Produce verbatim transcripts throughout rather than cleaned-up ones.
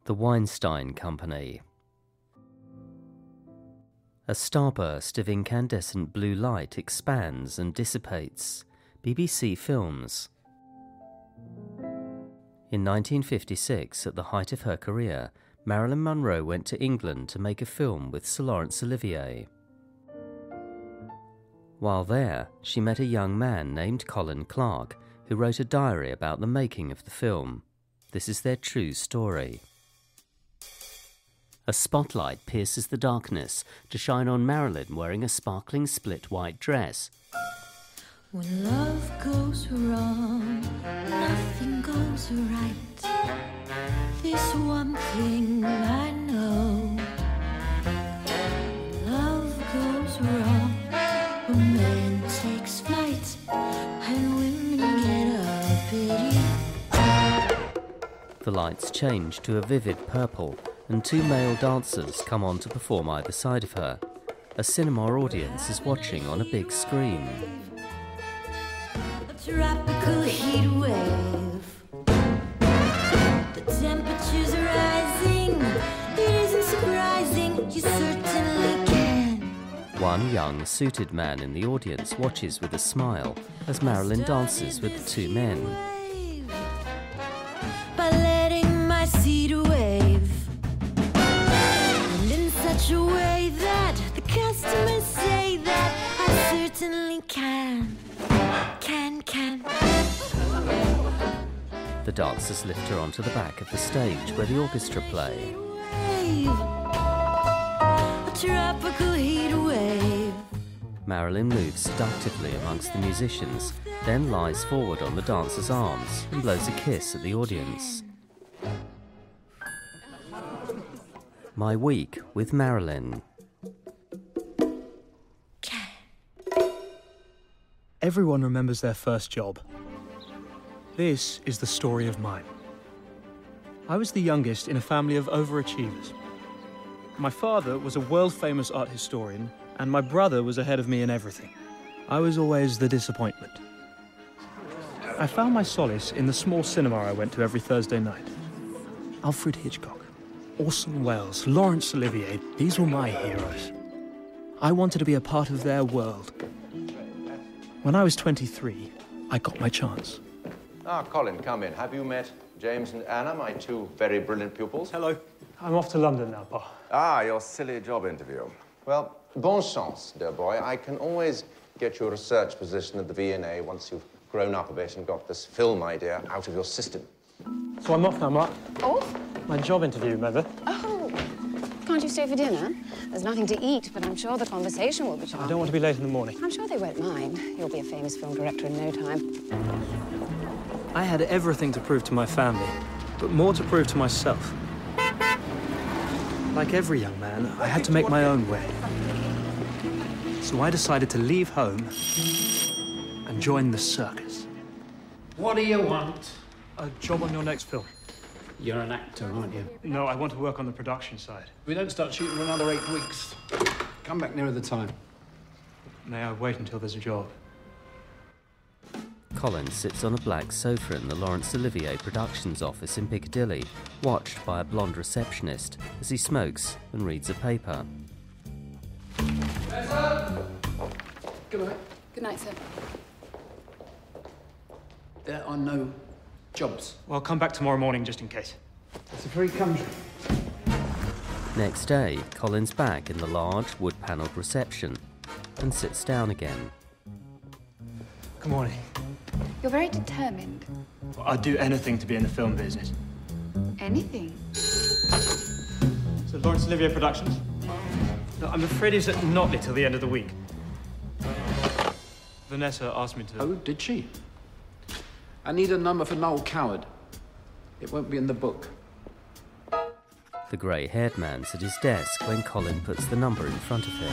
The Weinstein Company. A starburst of incandescent blue light expands and dissipates. B B C Films. In nineteen fifty-six, at the height of her career, Marilyn Monroe went to England to make a film with Sir Laurence Olivier. While there, she met a young man named Colin Clark, who wrote a diary about the making of the film. This is their true story. A spotlight pierces the darkness to shine on Marilyn wearing a sparkling split white dress. When love goes wrong, nothing goes right. This one thing I know. When love goes wrong, a man takes flight, and women get a pity. The lights change to a vivid purple, and two male dancers come on to perform either side of her. A cinema audience is watching on a big screen. A tropical heat wave. The temperature's rising. It isn't surprising, you certainly can. One young, suited man in the audience watches with a smile as Marilyn dances with the two men. By letting my seat wave. And in such a way that the customers say that I certainly can. Can, can. The dancers lift her onto the back of the stage where the orchestra play. Wave. A tropical heat wave. Marilyn moves seductively amongst the musicians, then lies forward on the dancers' arms and blows a kiss at the audience. My week with Marilyn. Everyone remembers their first job. This is the story of mine. I was the youngest in a family of overachievers. My father was a world-famous art historian, and my brother was ahead of me in everything. I was always the disappointment. I found my solace in the small cinema I went to every Thursday night. Alfred Hitchcock, Orson Welles, Laurence Olivier, these were my heroes. I wanted to be a part of their world. When I was twenty-three, I got my chance. Ah, Colin, come in. Have you met James and Anna, my two very brilliant pupils? Hello. I'm off to London now, Pa. Ah, your silly job interview. Well, bon chance, dear boy. I can always get you a research position at the V and A once you've grown up a bit and got this film idea out of your system. So I'm off now, Mark. Oh? My job interview, remember? Oh. Can't you stay for dinner? There's nothing to eat, but I'm sure the conversation will be charming. I don't want to be late in the morning. I'm sure they won't mind. You'll be a famous film director in no time. I had everything to prove to my family, but more to prove to myself. Like every young man, I had to make my own way. So I decided to leave home and join the circus. What do you want? A job on your next film. You're an actor, aren't you? No, I want to work on the production side. We don't start shooting for another eight weeks. Come back nearer the time. May I wait until there's a job? Colin sits on a black sofa in the Laurence Olivier Productions office in Piccadilly, watched by a blonde receptionist as he smokes and reads a paper. Good night. Good night, sir. There are no jobs. Well, I'll come back tomorrow morning just in case. It's a free country. Next day, Colin's back in the large, wood-panelled reception and sits down again. Good morning. You're very determined. I'd do anything to be in the film business. Anything? So, Laurence Olivier Productions? No, I'm afraid he's at Notley till the end of the week. Vanessa asked me to... Oh, did she? I need a number for Noel Coward. It won't be in the book. The grey-haired man's at his desk when Colin puts the number in front of him.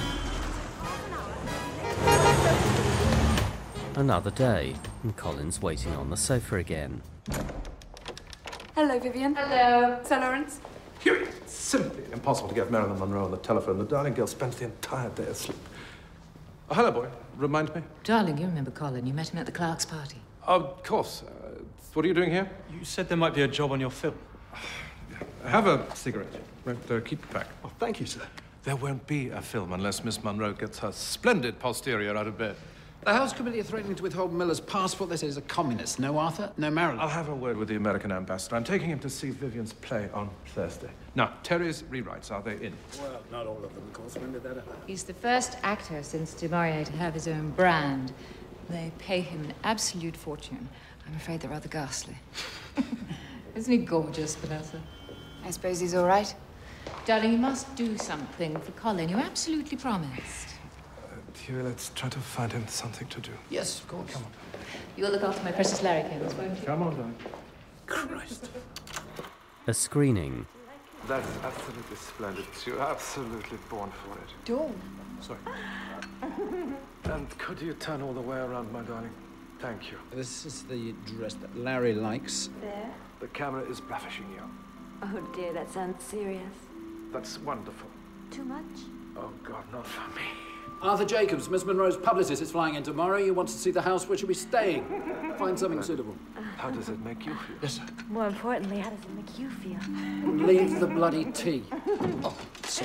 Another day, and Colin's waiting on the sofa again. Hello, Vivian. Hello. Sir Laurence. It's simply impossible to get Marilyn Monroe on the telephone. The darling girl spends the entire day asleep. Oh, hello, boy. Remind me? Darling, you remember Colin. You met him at the Clark's party. Of course. Uh, what are you doing here? You said there might be a job on your film. Have a cigarette. Right, uh, keep it back. Oh, thank you, sir. There won't be a film unless Miss Monroe gets her splendid posterior out of bed. The House Committee are threatening to withhold Miller's passport. They say he's a communist. No Arthur, no Marilyn. I'll have a word with the American ambassador. I'm taking him to see Vivian's play on Thursday. Now, Terry's rewrites, are they in? Well, not all of them, of course. When did that happen? He's the first actor since Du Maurier to have his own brand. They pay him an absolute fortune. I'm afraid they're rather ghastly. Isn't he gorgeous, Vanessa? I suppose he's all right. Darling, you must do something for Colin. You absolutely promised. Huey, let's try to find him something to do. Yes, of course. Come on. You'll look after my precious larrikins, won't you? Come on, darling. Christ. A screening. That's absolutely splendid. You're absolutely born for it. Dawn. Sorry. And could you turn all the way around, my darling? Thank you. This is the dress that Larry likes. There? The camera is blushing you. Oh dear, that sounds serious. That's wonderful. Too much? Oh, God, not for me. Arthur Jacobs, Miss Monroe's publicist, is flying in tomorrow. You want to see the house where she'll be staying. Find something suitable. How does it make you feel? Yes, sir. More importantly, how does it make you feel? Leave the bloody tea. Oh, sorry.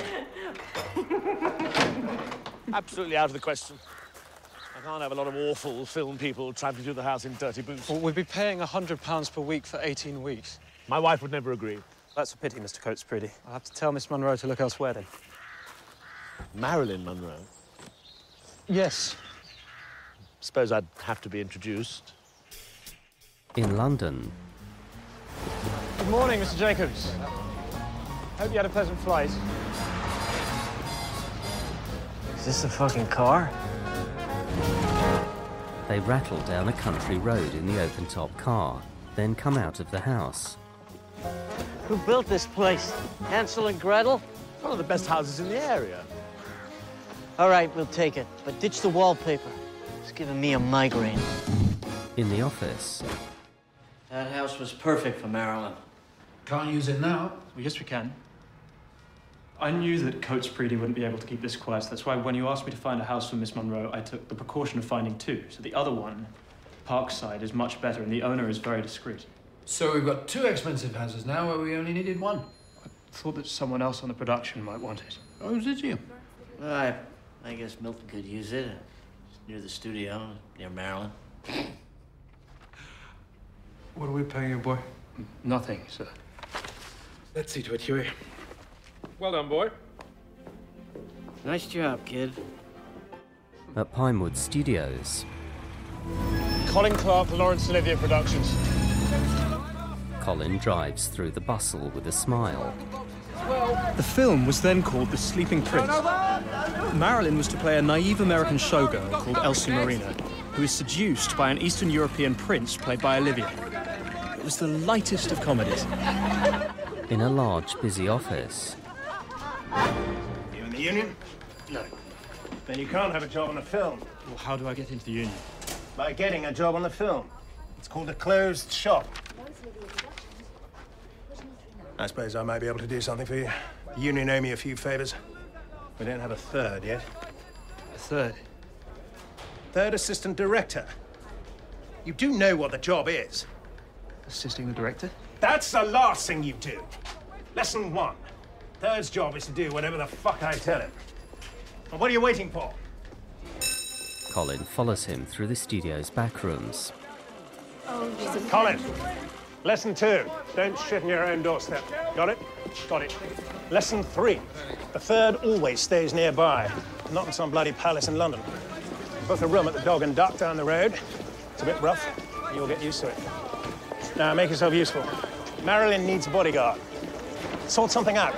Absolutely out of the question. I can't have a lot of awful film people tramping through the house in dirty boots. Well, we'd be paying one hundred pounds per week for eighteen weeks. My wife would never agree. That's a pity, Mister Coates Priddy. I'll have to tell Miss Monroe to look elsewhere, then. Marilyn Monroe? Yes. Suppose I'd have to be introduced. In London. Good morning, Mister Jacobs. Hope you had a pleasant flight. Is this a fucking car? They rattle down a country road in the open-top car, then come out of the house. Who built this place? Hansel and Gretel? One of the best houses in the area. All right, we'll take it, but ditch the wallpaper. It's giving me a migraine. In the office. That house was perfect for Marilyn. Can't use it now. Well, yes, we can. I knew that Coates Priddy wouldn't be able to keep this quiet. So that's why when you asked me to find a house for Miss Monroe, I took the precaution of finding two. So the other one, Parkside, is much better, and the owner is very discreet. So we've got two expensive houses now where we only needed one. I thought that someone else on the production might want it. Oh, did you? I, I guess Milton could use it. It's near the studio, near Marilyn. What are we paying you, boy? Nothing, sir. Let's see to it, Huey. Well done, boy. Nice job, kid. At Pinewood Studios. Colin Clark, Lawrence Olivier Productions. Colin drives through the bustle with a smile. The film was then called The Sleeping Prince. Marilyn was to play a naive American showgirl called Elsie Marina, who is seduced by an Eastern European prince played by Olivier. It was the lightest of comedies. In a large, busy office. You in the union? No. Then you can't have a job on the film. Well, how do I get into the union? By getting a job on the film. It's called a closed shop. I suppose I might be able to do something for you. The union owe me a few favors. We don't have a third yet. A third? Third assistant director. You do know what the job is. Assisting the director? That's the last thing you do. Lesson one. Third's job is to do whatever the fuck I tell him. And what are you waiting for? Colin follows him through the studio's back rooms. Colin, lesson two. Don't shit in your own doorstep. Got it? Got it. Lesson three. The third always stays nearby, not in some bloody palace in London. Book a room at the Dog and Duck down the road. It's a bit rough, and you'll get used to it. Now, make yourself useful. Marilyn needs a bodyguard. Sort something out.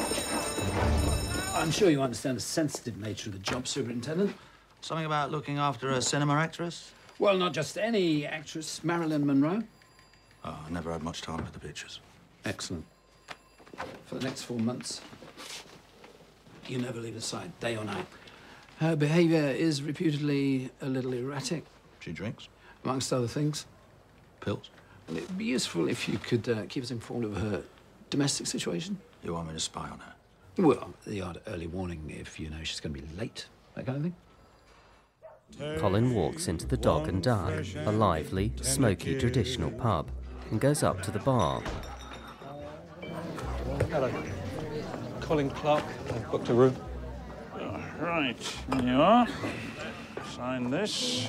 I'm sure you understand the sensitive nature of the job, Superintendent. Something about looking after a cinema actress? Well, not just any actress, Marilyn Monroe. Oh, I never had much time for the pictures. Excellent. For the next four months, you never leave her side, day or night. Her behavior is reputedly a little erratic. She drinks? Amongst other things. Pills? And it'd be useful if you could uh, keep us informed of her domestic situation. You want me to spy on her? Well, the odd early warning if you know she's going to be late, that kind of thing. Colin walks into the Dog and Duck, a lively, smoky traditional pub, and goes up to the bar. Hello. Colin Clark. I've booked a room. Oh, right, here you are. Sign this.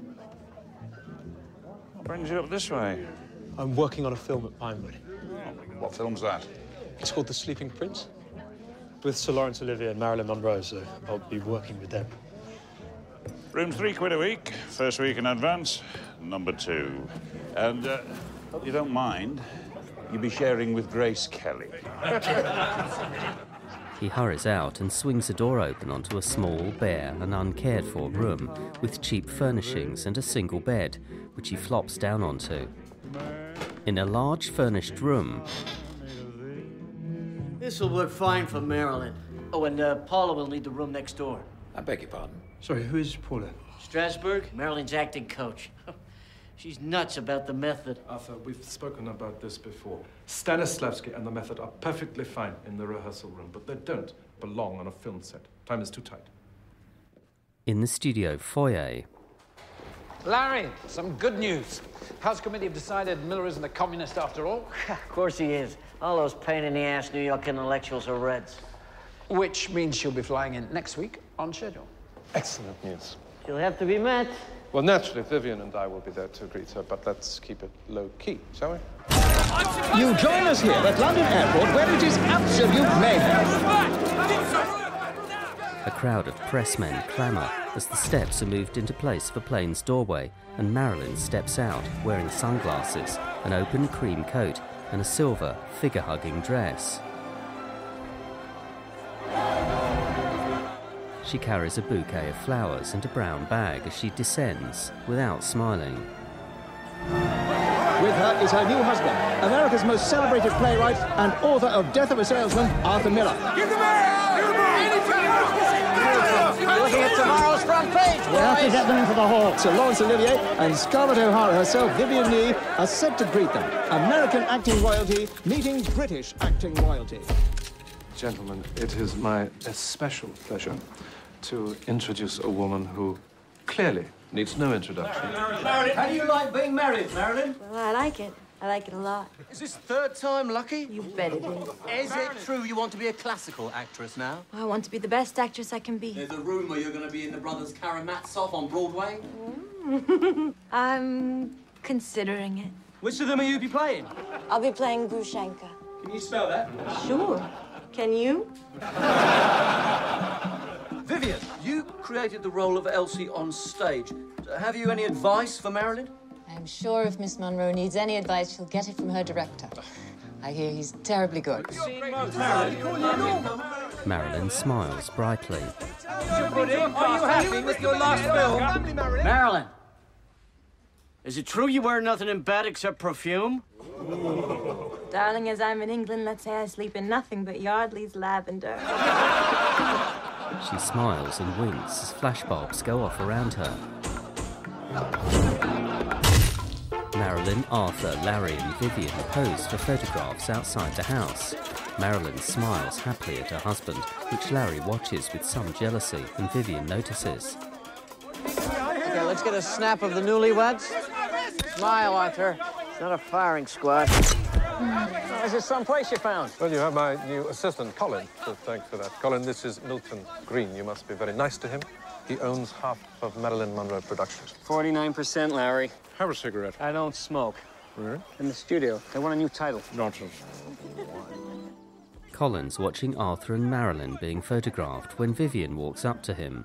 What brings you up this way? I'm working on a film at Pinewood. Oh, what film's that? It's called The Sleeping Prince, with Sir Laurence Olivier and Marilyn Monroe, so I'll be working with them. Room three quid a week. First week in advance. Number two. And, uh, hope you don't mind, you'll be sharing with Grace Kelly. He hurries out and swings a door open onto a small, bare and uncared-for room with cheap furnishings and a single bed, which he flops down onto. In a large furnished room... This'll work fine for Marilyn. Oh, and uh, Paula will need the room next door. I beg your pardon. Sorry, who is Paula? Strasberg, Marilyn's acting coach. She's nuts about the method. Arthur, we've spoken about this before. Stanislavski and the method are perfectly fine in the rehearsal room, but they don't belong on a film set. Time is too tight. In the studio foyer... Larry, some good news. House Committee have decided Miller isn't a communist after all. Of course he is. All those pain-in-the-ass New York intellectuals are Reds. Which means she'll be flying in next week on schedule. Excellent news. She'll have to be met. Well, naturally, Vivian and I will be there to greet her, but let's keep it low-key, shall we? You join us here at London Airport, where it is absolute mayhem. A crowd of pressmen clamour as the steps are moved into place of a plane's doorway, and Marilyn steps out wearing sunglasses, an open cream coat, and a silver, figure-hugging dress. She carries a bouquet of flowers and a brown bag as she descends, without smiling. With her is her new husband, America's most celebrated playwright and author of Death of a Salesman, Arthur Miller. Give the man! Give the man! Looking at tomorrow's front page, boys! We have to get them into the hall. Sir Laurence Olivier and Scarlett O'Hara herself, Vivian Leigh, are set to greet them. American acting royalty meeting British acting royalty. Gentlemen, it is my especial pleasure to introduce a woman who clearly needs no introduction. Marilyn, how do you like being married, Marilyn? Well, I like it. I like it a lot. Is this third time lucky? You bet it is. Is it true you want to be a classical actress now? I want to be the best actress I can be. There's a rumour you're going to be in the Brothers Karamazov on Broadway. I'm considering it. Which of them are you be playing? I'll be playing Grushenka. Can you spell that? Sure. Can you? Vivian, you created the role of Elsie on stage. Have you any advice for Marilyn? I'm sure if Miss Monroe needs any advice, she'll get it from her director. I hear he's terribly good. Marilyn smiles brightly. Are you happy with your last film? Marilyn, is it true you wear nothing in bed except perfume? Darling, as I'm in England, let's say I sleep in nothing but Yardley's lavender. She smiles and winks as flashbulbs go off around her. Marilyn, Arthur, Larry and Vivian pose for photographs outside the house. Marilyn smiles happily at her husband, which Larry watches with some jealousy, and Vivian notices. Okay, let's get a snap of the newlyweds. Smile, Arthur. It's not a firing squad. Oh, is this someplace you found? Well, you have my new assistant, Colin, so thanks for that. Colin, this is Milton Green. You must be very nice to him. He owns half of Marilyn Monroe Productions. forty-nine percent, Larry. Have a cigarette. I don't smoke. Really? In the studio. They want a new title. Nonsense. Colin's watching Arthur and Marilyn being photographed when Vivian walks up to him.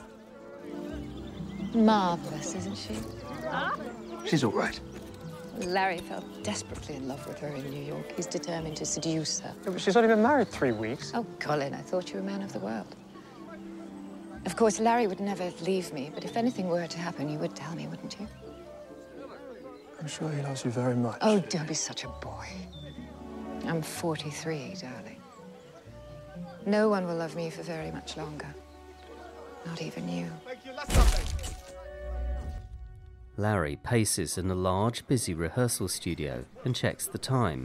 Marvellous, isn't she? She's all right. Larry fell desperately in love with her in New York. He's determined to seduce her. Yeah, but she's only been married three weeks. Oh, Colin, I thought you were a man of the world. Of course, Larry would never leave me, but if anything were to happen, you would tell me, wouldn't you? I'm sure he loves you very much. Oh, don't be such a boy. I'm forty-three, darling. No one will love me for very much longer. Not even you. Larry paces in a large, busy rehearsal studio and checks the time.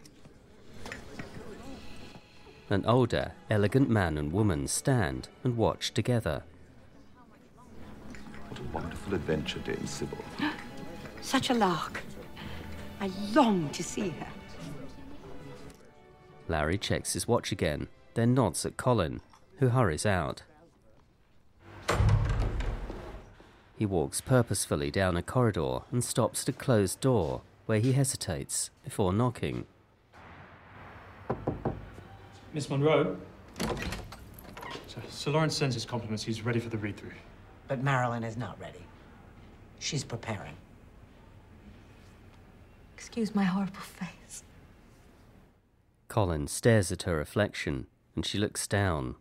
An older, elegant man and woman stand and watch together. What a wonderful adventure, Dame Sybil. Such a lark. I long to see her. Larry checks his watch again, then nods at Colin, who hurries out. He walks purposefully down a corridor and stops at a closed door, where he hesitates before knocking. Miss Monroe? Sir, Sir Lawrence sends his compliments. He's ready for the read-through. But Marilyn is not ready. She's preparing. Excuse my horrible face. Colin stares at her reflection, and she looks down.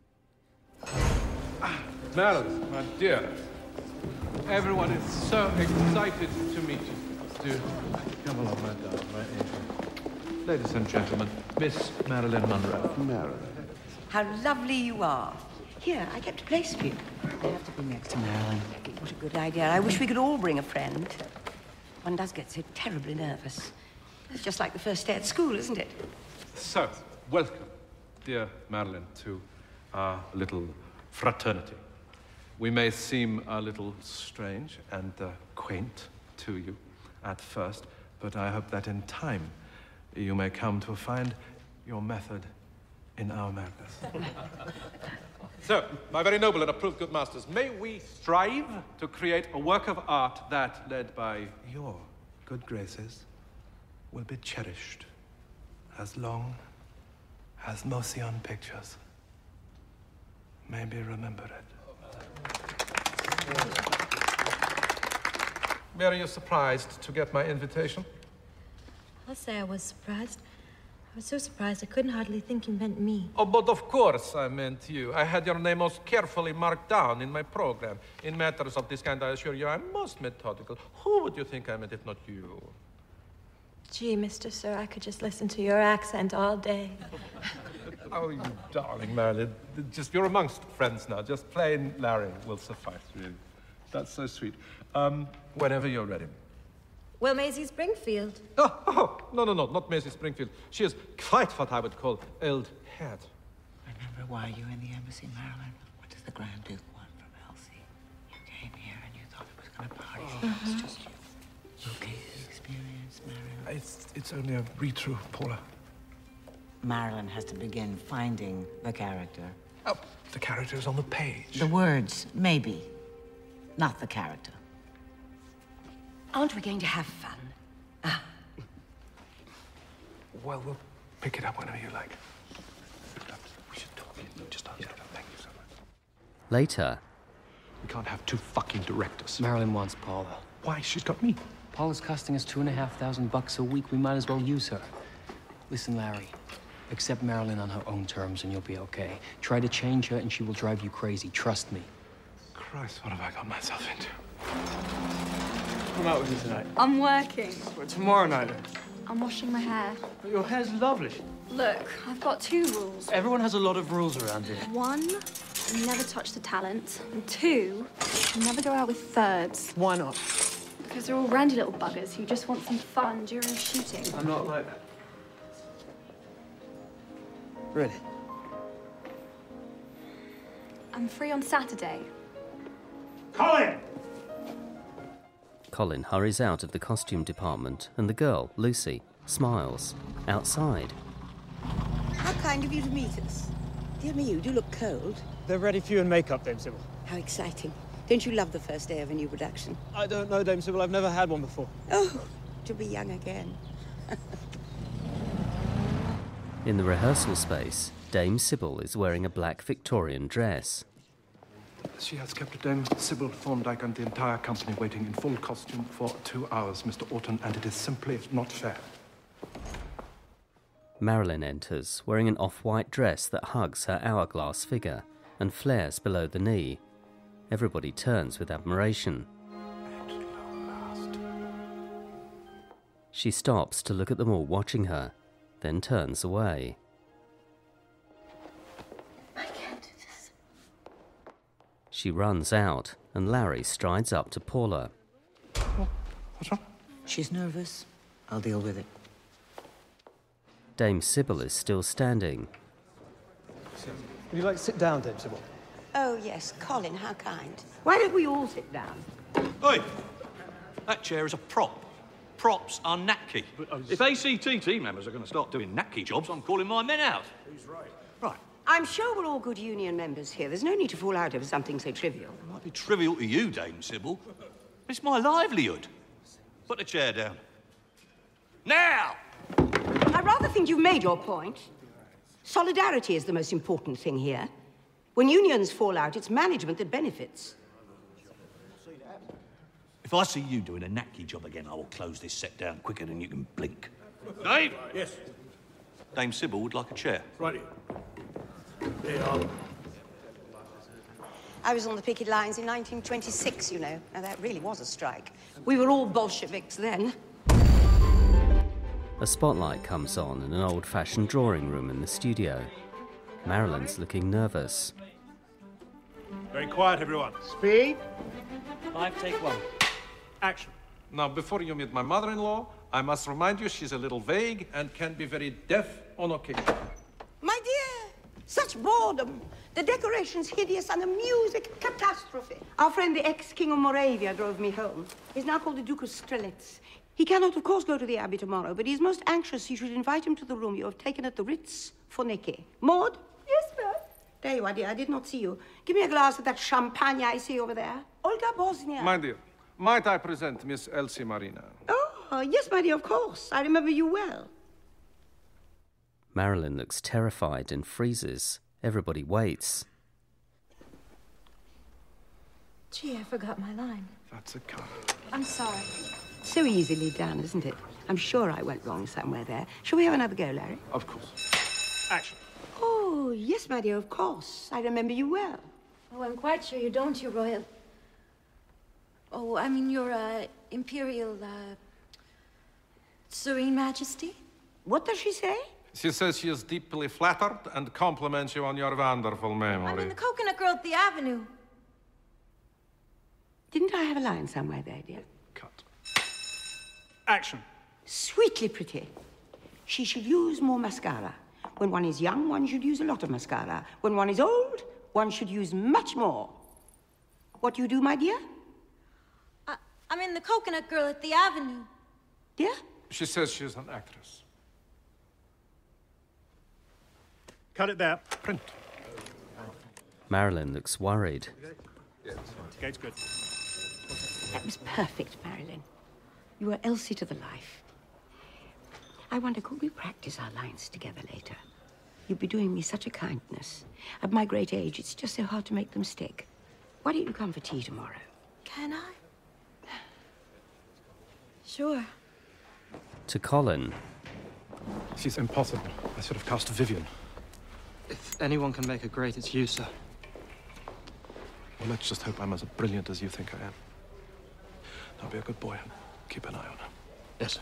Marilyn, my dear. Everyone is so excited to meet you. Do come along, my darling, my angel. Ladies and gentlemen, Miss Marilyn Monroe. Marilyn. How lovely you are. Here, I kept a place for you. I have to be next to Marilyn. What a good idea. I wish we could all bring a friend. One does get so terribly nervous. It's just like the first day at school, isn't it? So, welcome, dear Marilyn, to our little fraternity. We may seem a little strange and uh, quaint to you at first, but I hope that in time you may come to find your method in our madness. So, my very noble and approved good masters, may we strive to create a work of art that, led by your good graces, will be cherished as long as Motion Pictures may be remembered. Were you surprised to get my invitation? I'll say I was surprised. I was so surprised I couldn't hardly think you meant me. Oh, but of course I meant you. I had your name most carefully marked down in my program. In matters of this kind, I assure you, I'm most methodical. Who would you think I meant if not you? Gee, Mister Sir, I could just listen to your accent all day. Oh, you darling Marilyn. Just, you're amongst friends now. Just plain Larry will suffice, really. That's so sweet. Um, whenever you're ready. Well, Maisie Springfield. Oh, oh, no, no, no, not Maisie Springfield. She is quite what I would call old hat. Remember why you're in the embassy, Marilyn? What does the Grand Duke want from Elsie? You came here and you thought it was going to party. Oh. It's just you. Okay, the experience, Marilyn. It's, it's only a read-through, Paula. Marilyn has to begin finding the character. Oh, the character is on the page. The words, maybe. Not the character. Aren't we going to have fun? Ah. Well, we'll pick it up whenever you like. We should talk. Just ask yeah. Thank you so much. Later. We can't have two fucking directors. Marilyn wants Paula. Why? She's got me. Paula's costing us two and a half thousand bucks a week. We might as well use her. Listen, Larry. Accept Marilyn on her own terms and you'll be okay. Try to change her and she will drive you crazy. Trust me. Christ, what have I got myself into? Come out with me tonight. I'm working. Well, tomorrow night. I'm washing my hair. But your hair's lovely. Look, I've got two rules. Everyone has a lot of rules around here. One, you never touch the talent. And two, you never go out with thirds. Why not? Because they're all randy little buggers who just want some fun during shooting. I'm not like that. Really? I'm free on Saturday. Colin! Colin hurries out of the costume department, and the girl, Lucy, smiles. Outside. How kind of you to meet us. Dear me, you do look cold. They're ready for you in makeup, Dame Sybil. How exciting. Don't you love the first day of a new production? I don't know, Dame Sybil. I've never had one before. Oh, to be young again. In the rehearsal space, Dame Sybil is wearing a black Victorian dress. She has kept Dame Sybil Thorndyke and the entire company waiting in full costume for two hours, Mister Orton, and it is simply not fair. Marilyn enters, wearing an off-white dress that hugs her hourglass figure and flares below the knee. Everybody turns with admiration. She stops to look at them all watching her, then turns away. I can't do this. She runs out, and Larry strides up to Paula. Oh, what's wrong? She's nervous. I'll deal with it. Dame Sybil is still standing. Would you like to sit down, Dame Sybil? Oh, yes. Colin, how kind. Why don't we all sit down? Oi! That chair is a prop. props are knacky. If A C T T members are going to start doing knacky jobs, I'm calling my men out. He's right. Right. I'm sure we're all good union members here. There's no need to fall out over something so trivial. It might be trivial to you, Dame Sybil. It's my livelihood. Put the chair down. Now! I rather think you've made your point. Solidarity is the most important thing here. When unions fall out, it's management that benefits. If I see you doing a knacky job again, I will close this set down quicker than you can blink. Dave? Yes? Dame Sybil would like a chair. Right. There you are. I was on the picket lines in nineteen twenty-six, you know. Now, that really was a strike. We were all Bolsheviks then. A spotlight comes on in an old-fashioned drawing room in the studio. Marilyn's looking nervous. Very quiet, everyone. Speed. Five, take one. Action. Now, before you meet my mother-in-law, I must remind you she's a little vague and can be very deaf on occasion. My dear, such boredom. The decorations hideous and the music catastrophe. Our friend, the ex-king of Moravia, drove me home. He's now called the Duke of Strelitz. He cannot, of course, go to the Abbey tomorrow, but he's most anxious you should invite him to the room you have taken at the Ritz for Nicky. Maud? Yes, ma'am. There you are, dear. I did not see you. Give me a glass of that champagne I see over there. Olga Bosnia. My dear, might I present Miss Elsie Marina? Oh, yes, my dear, of course. I remember you well. Marilyn looks terrified and freezes. Everybody waits. Gee, I forgot my line. That's a cut. I'm sorry. So easily done, isn't it? I'm sure I went wrong somewhere there. Shall we have another go, Larry? Of course. Action. Oh, yes, my dear, of course. I remember you well. Oh, I'm quite sure you don't, Your Royal... Oh, I mean, Your, uh, Imperial, uh... Serene Majesty? What does she say? She says she is deeply flattered and compliments you on your wonderful memory. I mean, the coconut girl at the Avenue. Didn't I have a line somewhere there, dear? Cut. Action. Sweetly pretty. She should use more mascara. When one is young, one should use a lot of mascara. When one is old, one should use much more. What do you do, my dear? I, I mean, the coconut girl at the Avenue. Dear? She says she's an actress. Cut it there. Print. Marilyn looks worried. Yes. Gate's good. That was perfect, Marilyn. You were Elsie to the life. I wonder, could we practice our lines together later? You'd be doing me such a kindness. At my great age, it's just so hard to make them stick. Why don't you come for tea tomorrow? Can I? Sure. To Colin. She's impossible. I should have cast Vivian. If anyone can make her great, it's you, sir. Well, let's just hope I'm as brilliant as you think I am. Now be a good boy and keep an eye on her. Yes.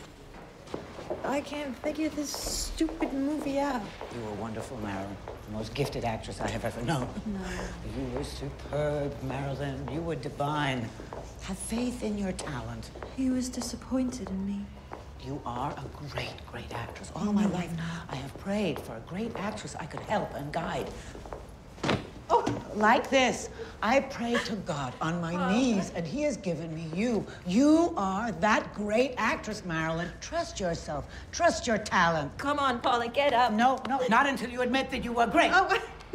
I can't figure this stupid movie out. You were wonderful, Marilyn. The most gifted actress I have ever known. No. You were superb, Marilyn. You were divine. Have faith in your talent. He was disappointed in me. You are a great, great actress. All my life, I have prayed for a great actress I could help and guide. Oh, like this. I pray to God on my knees, and he has given me you. You are that great actress, Marilyn. Trust yourself. Trust your talent. Come on, Paula, get up. No, no, not until you admit that you were great. Oh.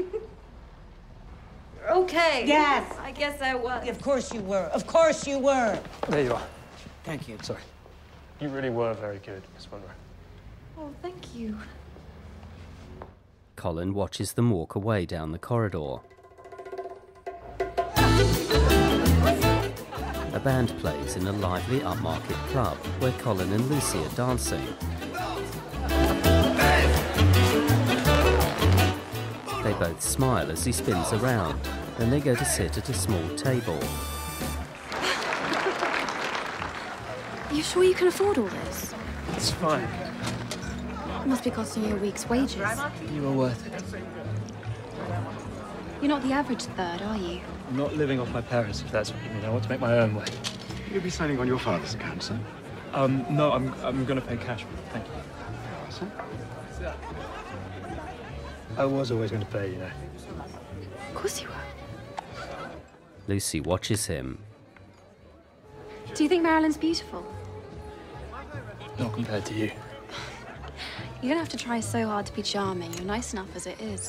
Okay. Yes. I guess I was. Of course you were. Of course you were. There you are. Thank you. Sorry. You really were very good, Miss Monroe. Oh, thank you. Colin watches them walk away down the corridor. A band plays in a lively upmarket club where Colin and Lucy are dancing. They both smile as he spins around, then they go to sit at a small table. You sure you can afford all this? It's fine. It must be costing you a week's wages. You were worth it. You're not the average third, are you? I'm not living off my parents, if that's what you mean. I want to make my own way. You'll be signing on your father's account, sir? Um, no, I'm, I'm going to pay cash. Thank you. Sir? I was always going to pay, you know. Of course you were. Lucy watches him. Do you think Marilyn's beautiful? Not compared to you. You don't have to try so hard to be charming. You're nice enough as it is.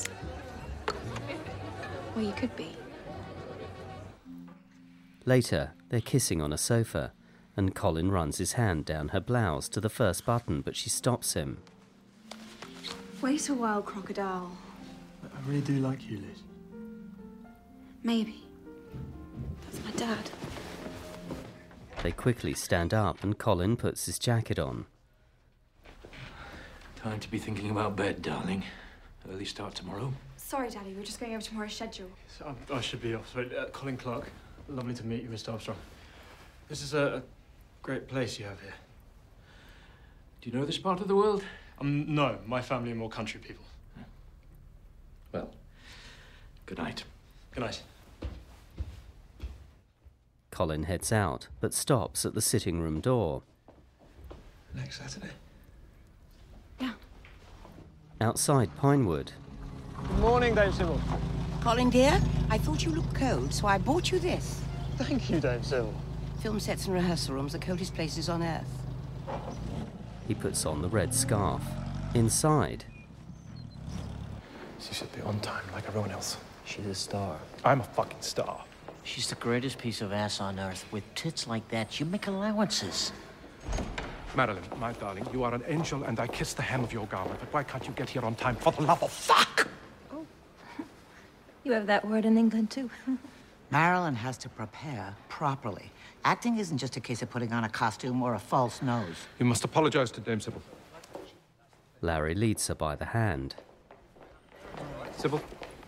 Well, you could be. Later, they're kissing on a sofa, and Colin runs his hand down her blouse to the first button, but she stops him. Wait a while, crocodile. I really do like you, Liz. Maybe. That's my dad. They quickly stand up, and Colin puts his jacket on. Time to be thinking about bed, darling. Early start tomorrow. Sorry, Daddy. We're just going over tomorrow's schedule. So I, I should be off. Sorry, uh, Colin Clark. Lovely to meet you, Mister Armstrong. This is a, a great place you have here. Do you know this part of the world? Um, no, my family are more country people. Well, good night. Good night. Colin heads out, but stops at the sitting room door. Next Saturday? Yeah. Outside Pinewood, Good morning, Dame Sybil. Colin, dear, I thought you looked cold, so I bought you this. Thank you, Dame Sybil. Film sets and rehearsal rooms, the coldest places on earth. he puts on the red scarf. Inside, She should be on time like everyone else. She's a star. I'm a fucking star. She's the greatest piece of ass on earth. With tits like that, you make allowances. Marilyn, my darling, you are an angel, and I kiss the hem of your garment. But why can't you get here on time, for the love of fuck? You have that word in England, too. Marilyn has to prepare properly. Acting isn't just a case of putting on a costume or a false nose. You must apologize to Dame Sybil. Larry leads her by the hand. Sybil?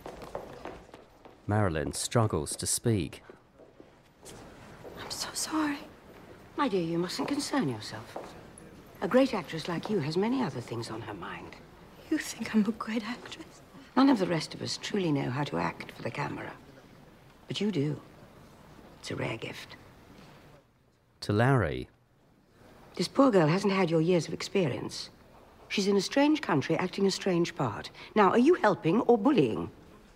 Marilyn struggles to speak. I'm so sorry. My dear, you mustn't concern yourself. A great actress like you has many other things on her mind. You think I'm a great actress? None of the rest of us truly know how to act for the camera. But you do. It's a rare gift. To Larry, This poor girl hasn't had your years of experience. She's in a strange country acting a strange part. Now, are you helping or bullying?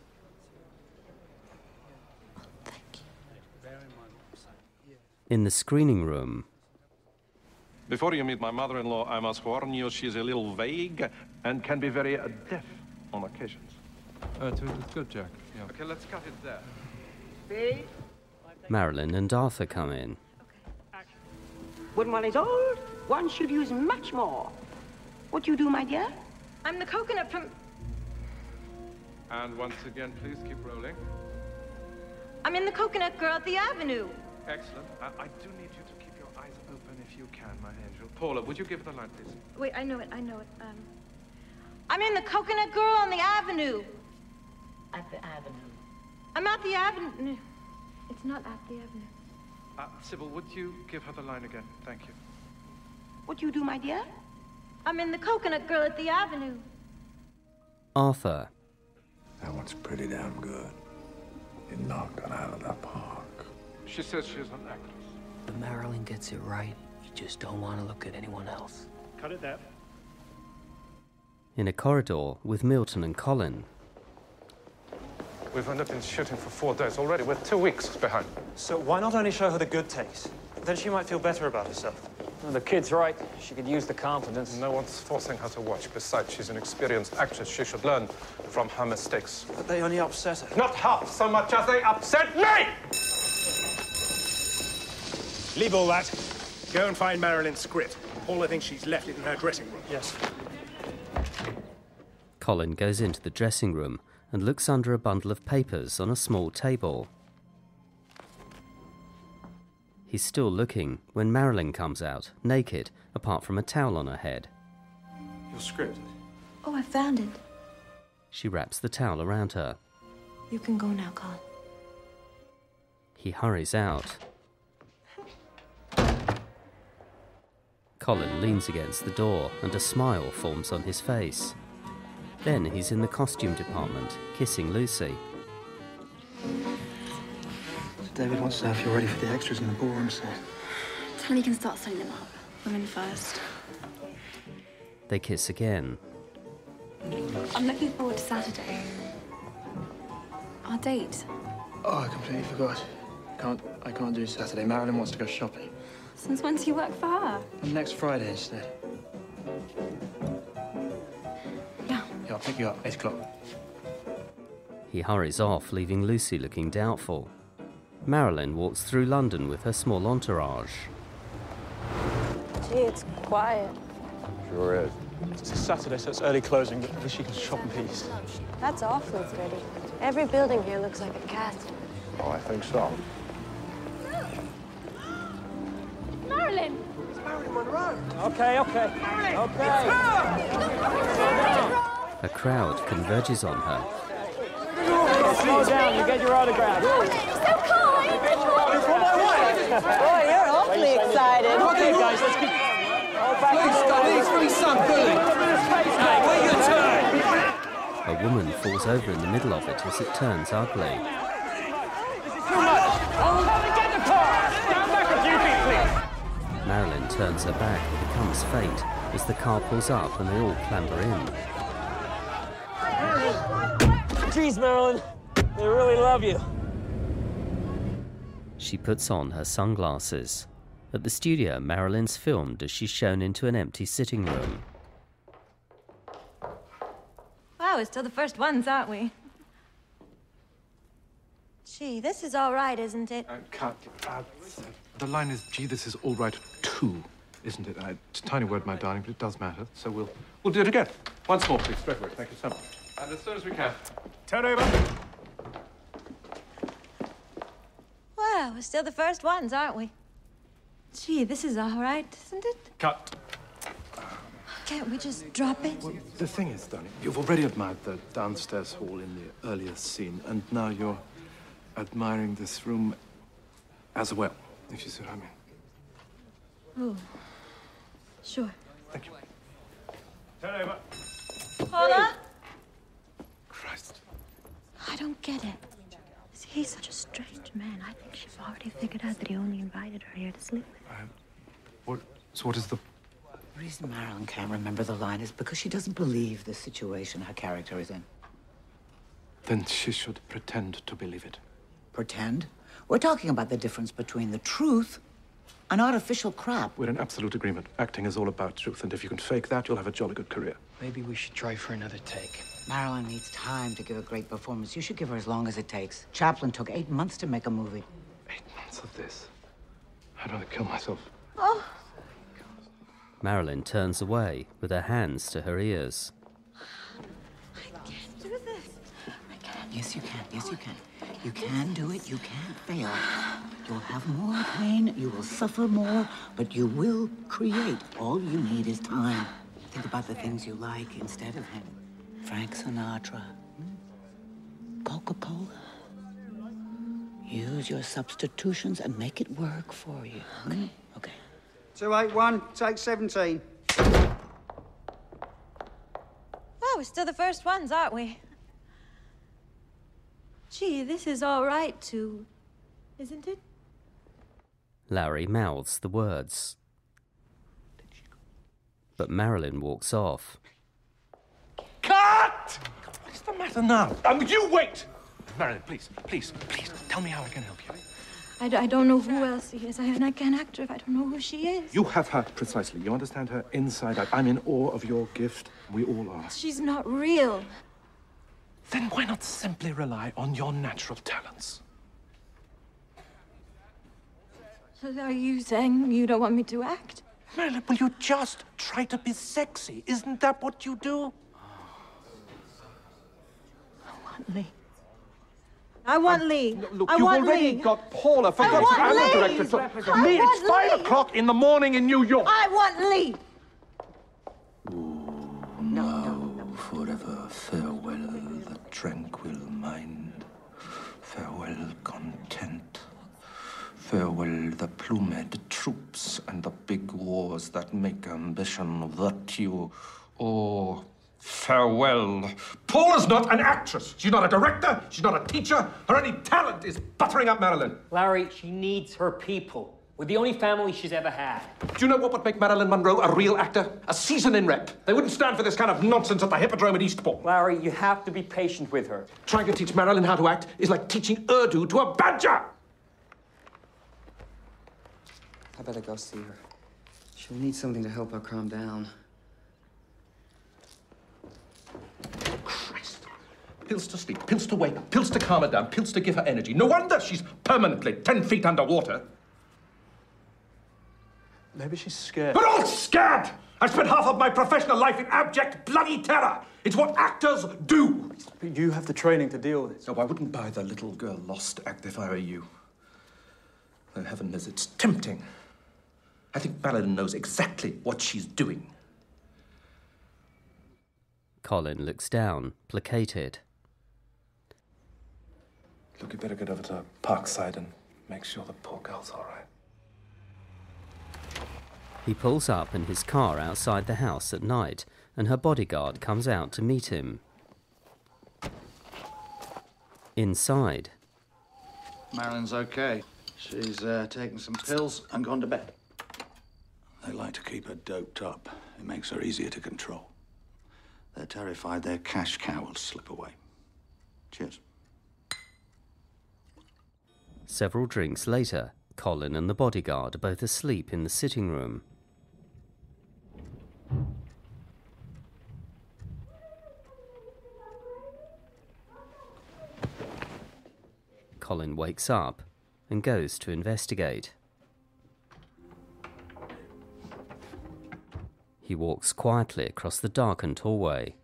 in the screening room, Before you meet my mother-in-law, I must warn you she's a little vague and can be very uh, deaf on occasions. Uh, it's good, Jack. Yeah. Okay, let's cut it there. Marilyn and Arthur come in. When one is old, one should use much more. What do you do, my dear? I'm the coconut from... And once again, please keep rolling. I'm in the coconut girl at the Avenue. Excellent. I, I do need you to keep your eyes open if you can, my angel. Paula, would you give her the line, please? Wait, I know it, I know it. Um, I'm in the coconut girl on the Avenue. At the Avenue. I'm at the Avenue. It's not at the Avenue. Uh, Sybil, would you give her the line again? Thank you. What do you do, my dear? I'm in the coconut girl at the Avenue. Arthur, That one's pretty damn good. You knocked it out of the park. She says she's an actress. But Marilyn gets it right. You just don't want to look at anyone else. Cut it there. in a corridor with Milton and Colin. We've only been shooting for four days already. We're two weeks behind. So why not only show her the good takes? Then she might feel better about herself. Well, the kid's right. She could use the confidence. No one's forcing her to watch. Besides, she's an experienced actress. She should learn from her mistakes. But they only upset her. Not half so much as they upset me! Leave all that. Go and find Marilyn's script. Paula thinks she's left it in her dressing room. Yes. Colin goes into the dressing room and looks under a bundle of papers on a small table. He's still looking when Marilyn comes out, naked, apart from a towel on her head. Your script? Oh, I found it. She wraps the towel around her. You can go now, Colin. He hurries out. Colin leans against the door and a smile forms on his face. Then he's in the costume department, kissing Lucy. David wants to have you ready for the extras in the ballroom set. Tell him you can start setting them up. Women first. They kiss again. I'm looking forward to Saturday. Our date. Oh, I completely forgot. Can't, I can't do Saturday. Marilyn wants to go shopping. Since when do you work for her? Next Friday instead. Yeah. Yeah, I'll pick you up, eight o'clock. He hurries off, leaving Lucy looking doubtful. Marilyn walks through London with her small entourage. Gee, it's quiet. Sure is. It's a Saturday, so it's early closing, but at least you can shop in peace. That's awfully pretty. Every building here looks like a castle. Oh, I think so. Marilyn! It's Marilyn Monroe. Okay, okay. Marilyn! Okay. A crowd converges on her. Slow down, you get your autograph. So kind! Boy, you're awfully excited. Okay, guys, let's keep... Please, please, please, son, Billy. Hey, wait your turn. A woman falls over in the middle of it as it turns ugly. Too much. Get the car. Stand back a few feet, please. Marilyn turns her back and becomes faint as the car pulls up and they all clamber in. Geez, Marilyn, they really love you. She puts on her sunglasses. At the studio, Marilyn's filmed as she's shown into an empty sitting room. Wow, we're still the first ones, aren't we? Gee, this is all right, isn't it? Uh, cut. Uh, the line is, gee, this is all right, too, isn't it? Uh, it's a tiny word, my darling, but it does matter. So we'll we'll do it again. Once more, please, straight away. Thank you so much. And as soon as we can. Turn over. Wow, we're still the first ones, aren't we? Gee, this is all right, isn't it? Cut. Can't we just drop it? Well, the thing is, darling, you've already admired the downstairs hall in the earlier scene, and now you're admiring this room as well, if you see what I mean. Oh, sure. Thank you. Turn over. Paula? Christ. I don't get it. Is he such a strange man? I think she's already figured out that he only invited her here to sleep with. Uh, what, so what is the... The reason Marilyn can't remember the line is because she doesn't believe the situation her character is in. Then she should pretend to believe it. Pretend? We're talking about the difference between the truth and artificial crap. We're in absolute agreement. Acting is all about truth, and if you can fake that, you'll have a jolly good career. Maybe we should try for another take. Marilyn needs time to give a great performance. You should give her as long as it takes. Chaplin took eight months to make a movie. Eight months of this. I'd rather kill myself. Oh. Marilyn turns away with her hands to her ears. I can't do this. I can. Yes, you can. Yes, you can. You can do it. You can't fail. You'll have more pain. You will suffer more, but you will create. All you need is time. Think about the things you like instead of him. Frank Sinatra. Coca-Cola. Use your substitutions and make it work for you. Okay. Okay. two eight one, take seventeen. Wow, we're still the first ones, aren't we? Gee, this is all right, too, isn't it? Larry mouths the words. But Marilyn walks off. Cut! What is the matter now? Um, you wait! Marilyn, please, please, please, tell me how I can help you. I, d I don't know who else he is. I, and I can't act her if I don't know who she is. You have her precisely. You understand her inside out. I'm in awe of your gift. We all are. She's not real. Then why not simply rely on your natural talents? So are you saying you don't want me to act? Marilyn, will you just try to be sexy? Isn't that what you do? I want Lee. I want um, Lee. Look, I you've want already Lee. got Paula. For I God's sake, want I'm Lee. the director. So I Lee, want it's five Lee. o'clock in the morning in New York. I want Lee. Now, forever, farewell the tranquil mind. Farewell content. Farewell the plumed troops and the big wars that make ambition virtue. Oh, farewell. Paula's not an actress. She's not a director. She's not a teacher. Her only talent is buttering up Marilyn. Larry, she needs her people. We're the only family she's ever had. Do you know what would make Marilyn Monroe a real actor? A season in rep. They wouldn't stand for this kind of nonsense at the Hippodrome at Eastbourne. Larry, you have to be patient with her. Trying to teach Marilyn how to act is like teaching Urdu to a badger. A better go see her. She'll need something to help her calm down. Pills to sleep, pills to wake up, pills to calm her down, pills to give her energy. No wonder she's permanently ten feet underwater. Maybe she's scared. We're all scared! I've spent half of my professional life in abject bloody terror. It's what actors do. But you have the training to deal with it. No, I wouldn't buy the little girl lost act if I were you. Though heaven knows it's tempting. I think Marilyn knows exactly what she's doing. Colin looks down, placated. Look, you better get over to Parkside and make sure the poor girl's all right. He pulls up in his car outside the house at night, and her bodyguard comes out to meet him. Inside. Marilyn's okay. She's uh, taken some pills and gone to bed. They like to keep her doped up. It makes her easier to control. They're terrified their cash cow will slip away. Cheers. Several drinks later, Colin and the bodyguard are both asleep in the sitting room. Colin wakes up and goes to investigate. He walks quietly across the darkened hallway.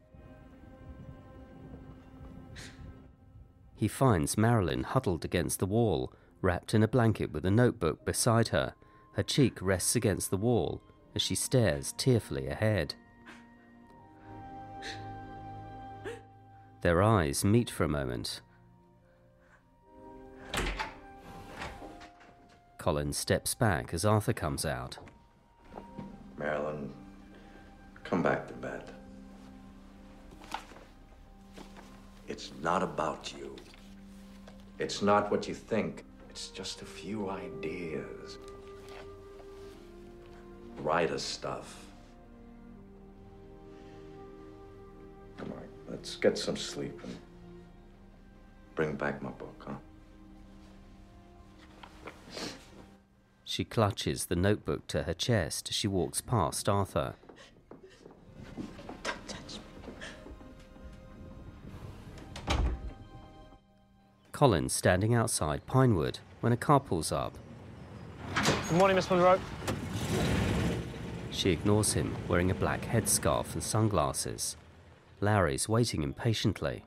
He finds Marilyn huddled against the wall, wrapped in a blanket with a notebook beside her. Her cheek rests against the wall as she stares tearfully ahead. Their eyes meet for a moment. Colin steps back as Arthur comes out. Marilyn, come back to bed. It's not about you. It's not what you think. It's just a few ideas. Writer stuff. Come on, let's get some sleep and bring back my book, huh? She clutches the notebook to her chest as she walks past Arthur. Don't touch me. Colin's standing outside Pinewood when a car pulls up. Good morning, Miss Monroe. She ignores him, wearing a black headscarf and sunglasses. Larry's waiting impatiently.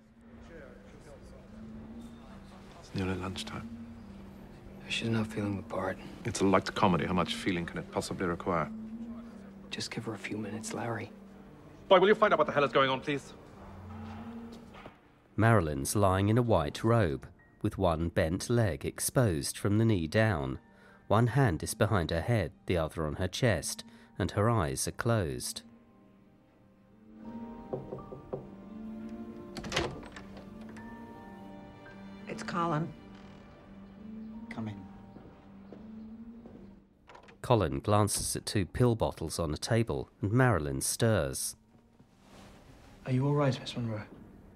It's nearly lunchtime. She's not feeling the part. It's a light comedy. How much feeling can it possibly require? Just give her a few minutes, Larry. Boy, will you find out what the hell is going on, please? Marilyn's lying in a white robe, with one bent leg exposed from the knee down. One hand is behind her head, the other on her chest, and her eyes are closed. It's Colin. Come in. Colin glances at two pill bottles on a table, and Marilyn stirs. Are you all right, Miss Monroe?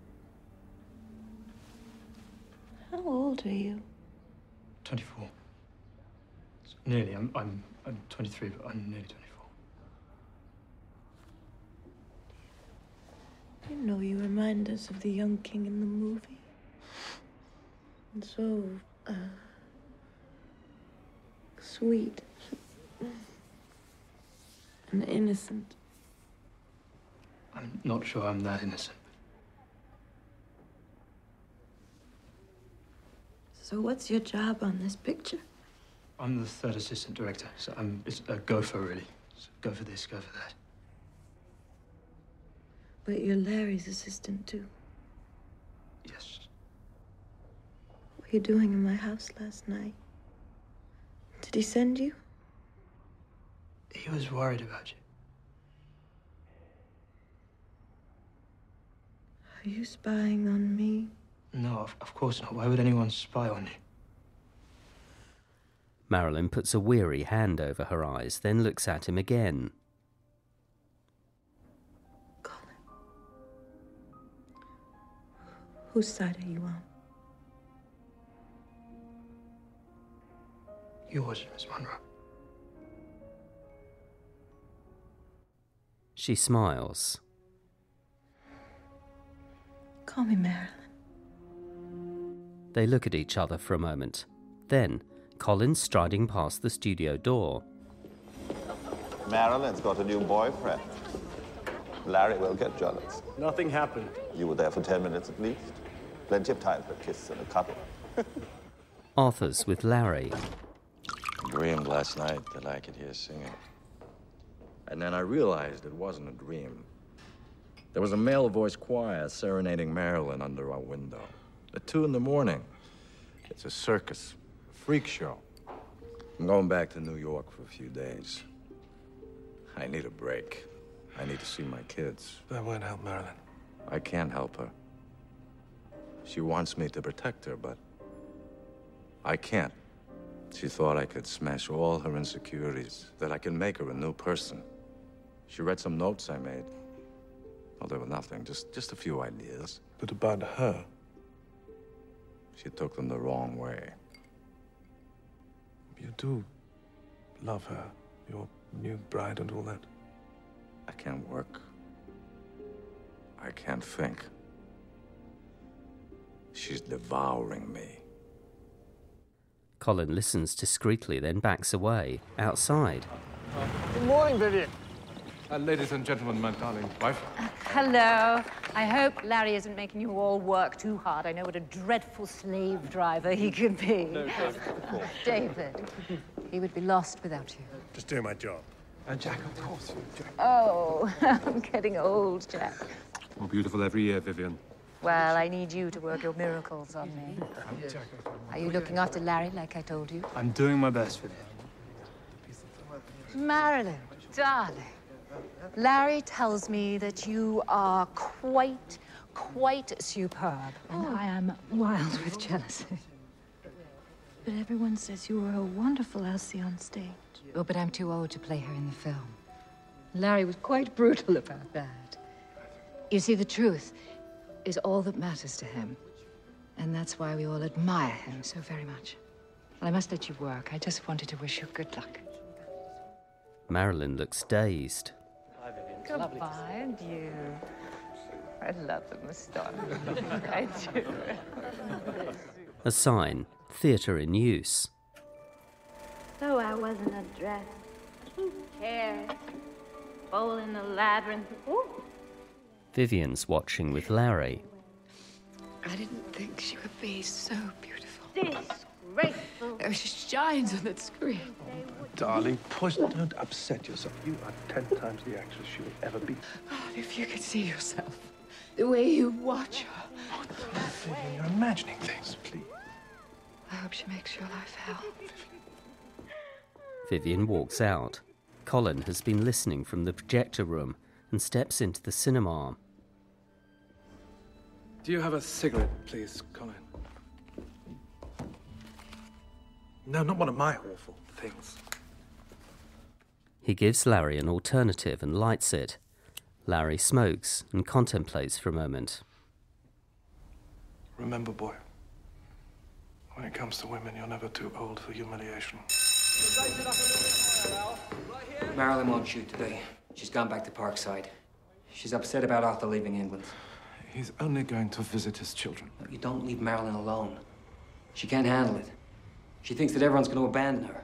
How old are you? twenty-four. Nearly. I'm, I'm, I'm twenty-three, but I'm nearly twenty-four. You know, you remind us of the young king in the movie. And so, uh, sweet. And innocent. I'm not sure I'm that innocent. So what's your job on this picture? I'm the third assistant director, so I'm it's a gopher, really. So go for this, go for that. But you're Larry's assistant, too. Yes. What were you doing in my house last night? Did he send you? He was worried about you. Are you spying on me? No, of, of course not. Why would anyone spy on you? Marilyn puts a weary hand over her eyes, then looks at him again. Whose side are you on? Yours, Miss Monroe. She smiles. Call me Marilyn. They look at each other for a moment. Then, Colin's striding past the studio door. Marilyn's got a new boyfriend. Larry will get jealous. Nothing happened. You were there for ten minutes at least. Plenty of time for a kiss and a cuddle. Arthur's with Larry. I dreamed last night that I could hear singing. And then I realized it wasn't a dream. There was a male voice choir serenading Marilyn under our window. At two in the morning. It's a circus, a freak show. I'm going back to New York for a few days. I need a break. I need to see my kids. That won't help Marilyn. I can't help her. She wants me to protect her, but I can't. She thought I could smash all her insecurities, that I can make her a new person. She read some notes I made. Well, they were nothing, just, just a few ideas. But about her? She took them the wrong way. You do love her, your new bride and all that. I can't work. I can't think. She's devouring me. Colin listens discreetly, then backs away, outside. Good morning, Vivian. Uh, ladies and gentlemen, my darling wife. Hello. I hope Larry isn't making you all work too hard. I know what a dreadful slave driver he can be. No, David. Oh, David. He would be lost without you. Just doing my job. And Jack, of course. Jack. Oh, I'm getting old, Jack. More beautiful every year, Vivian. Well, I need you to work your miracles on me. Are you looking after Larry like I told you? I'm doing my best, Vivian. Marilyn, darling. Larry tells me that you are quite, quite superb. And Oh. I am wild with jealousy. But everyone says you were a wonderful Elsie on stage. Oh, but I'm too old to play her in the film. Larry was quite brutal about that. You see, the truth is all that matters to him. And that's why we all admire him so very much. Well, I must let you work. I just wanted to wish you good luck. Marilyn looks dazed. Goodbye, and you. I love the moustache. I do. A sign, theatre in use. Though I wasn't addressed, who cares? Bowl in the labyrinth. Ooh. Vivian's watching with Larry. I didn't think she would be so beautiful. Disgraceful. Oh, she shines on that screen. Darling, push, don't upset yourself. You are ten times the actress she will ever be. Oh, if you could see yourself, the way you watch her. Vivian, you're imagining things, please. I hope she makes your life hell. Vivian walks out. Colin has been listening from the projector room and steps into the cinema. Do you have a cigarette, please, Colin? No, not one of my awful things. He gives Larry an alternative and lights it. Larry smokes and contemplates for a moment. Remember, boy, when it comes to women, you're never too old for humiliation. Marilyn won't shoot today. She's gone back to Parkside. She's upset about Arthur leaving England. He's only going to visit his children. No, you don't leave Marilyn alone. She can't handle it. She thinks that everyone's going to abandon her.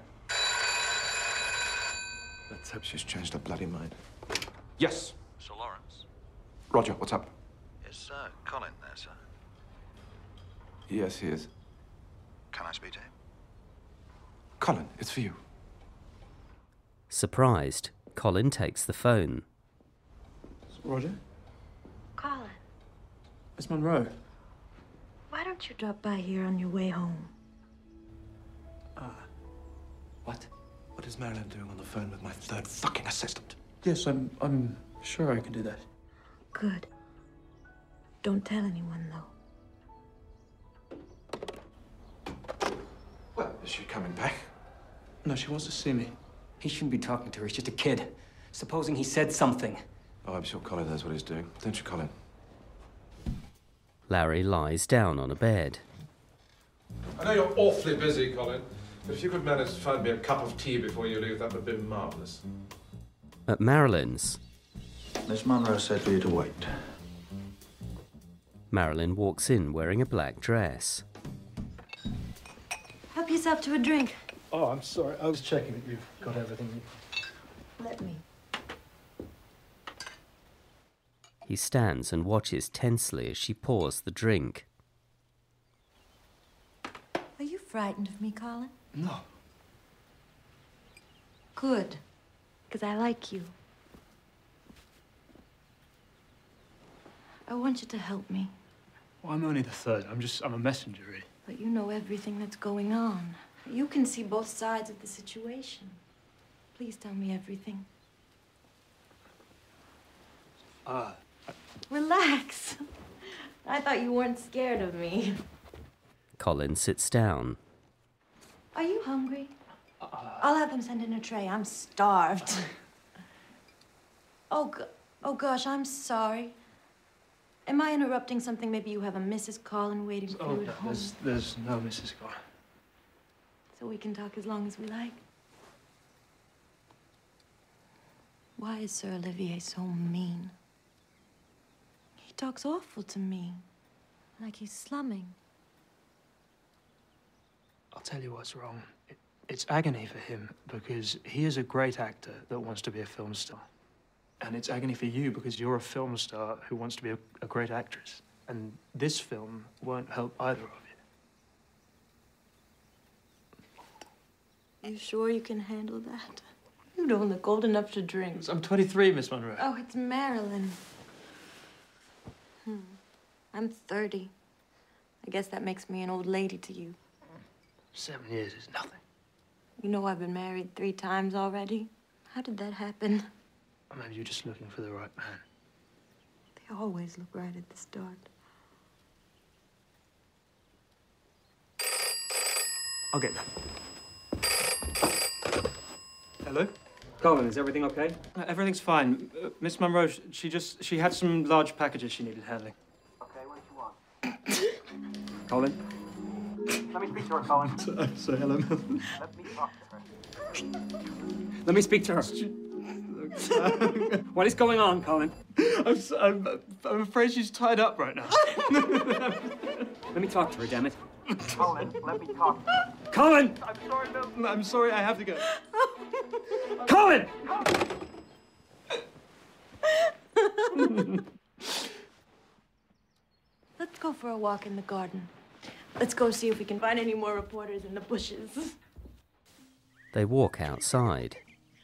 Let's hope she's changed her bloody mind. Yes. Sir Lawrence. Roger, what's up? Is uh, Colin there, sir? Yes, he is. Can I speak to him? Colin, it's for you. Surprised, Colin takes the phone. Roger? Colin, Miss Monroe. why don't you drop by here on your way home? Ah. What? What is Marilyn doing on the phone with my third fucking assistant? Yes, I'm, I'm sure I can do that. Good. Don't tell anyone, though. Well, is she coming back? No, she wants to see me. He shouldn't be talking to her. He's just a kid. Supposing he said something. Oh, I'm sure Colin knows what he's doing. Don't you, Colin? Larry lies down on a bed. I know you're awfully busy, Colin, but if you could manage to find me a cup of tea before you leave, that would be marvellous. At Marilyn's, Miss Monroe said for you to wait. Marilyn walks in wearing a black dress. Help yourself to a drink. Oh, I'm sorry. I was checking that you've got everything. Let me. He stands and watches tensely as she pours the drink. Are you frightened of me, Colin? No. Good. Because I like you. I want you to help me. Well, I'm only the third. I'm just, I'm a messenger, really. But you know everything that's going on. You can see both sides of the situation. Please tell me everything. Ah. Relax. I thought you weren't scared of me. Colin sits down. Are you hungry? I'll have them send in a tray. I'm starved. Oh, go oh gosh, I'm sorry. Am I interrupting something? Maybe you have a Missus Collin waiting for Oh, you at home. there's, there's no Missus Collin. So we can talk as long as we like. Why is Sir Olivier so mean? He talks awful to me. Like he's slumming. I'll tell you what's wrong. It, it's agony for him because he is a great actor that wants to be a film star. And it's agony for you because you're a film star who wants to be a, a great actress. And this film won't help either of you. You sure you can handle that? You don't look old enough to drink. I'm twenty-three, Miss Monroe. Oh, it's Marilyn. Hmm. I'm thirty. I guess that makes me an old lady to you. Seven years is nothing. You know I've been married three times already. How did that happen? Or maybe you're just looking for the right man. They always look right at the start. I'll get that. Hello? Colin, is everything okay? Uh, everything's fine. Uh, Miss Monroe, sh- she just, she had some large packages she needed handling. Okay, what did you want? Colin? Let me speak to her, Colin. So, so hello, Milton. Let me talk to her. Let me speak to her. What is going on, Colin? I'm, so, I'm, I'm afraid she's tied up right now. Let me talk to her, damn it. Colin, let me talk to her. Colin! I'm sorry, Milton. I'm sorry, I have to go. Colin! Let's go for a walk in the garden. Let's go see if we can find any more reporters in the bushes. They walk outside.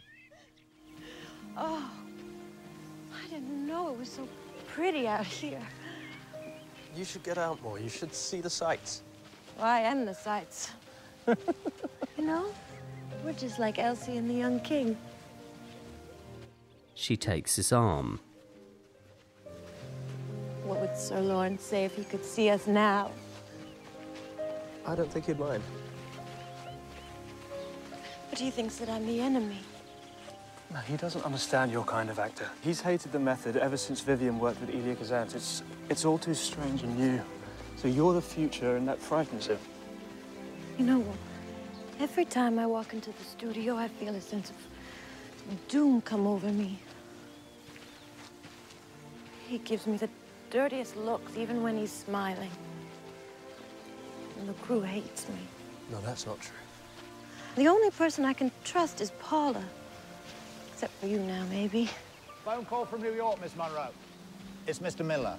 Oh, I didn't know it was so pretty out here. You should get out more. You should see the sights. Well, I am the sights. You know, we're just like Elsie and the Young King. She takes his arm. What would Sir Lawrence say if he could see us now? I don't think he'd mind. But he thinks that I'm the enemy. No, he doesn't understand your kind of actor. He's hated the method ever since Vivian worked with Elia Kazan. It's, it's all too strange and new. So you're the future, and that frightens him. You know what? Every time I walk into the studio, I feel a sense of doom come over me. He gives me the dirtiest looks, even when he's smiling. And the crew hates me. No, that's not true. The only person I can trust is Paula. Except for you now, maybe. Phone call from New York, Miss Monroe. It's Mister Miller.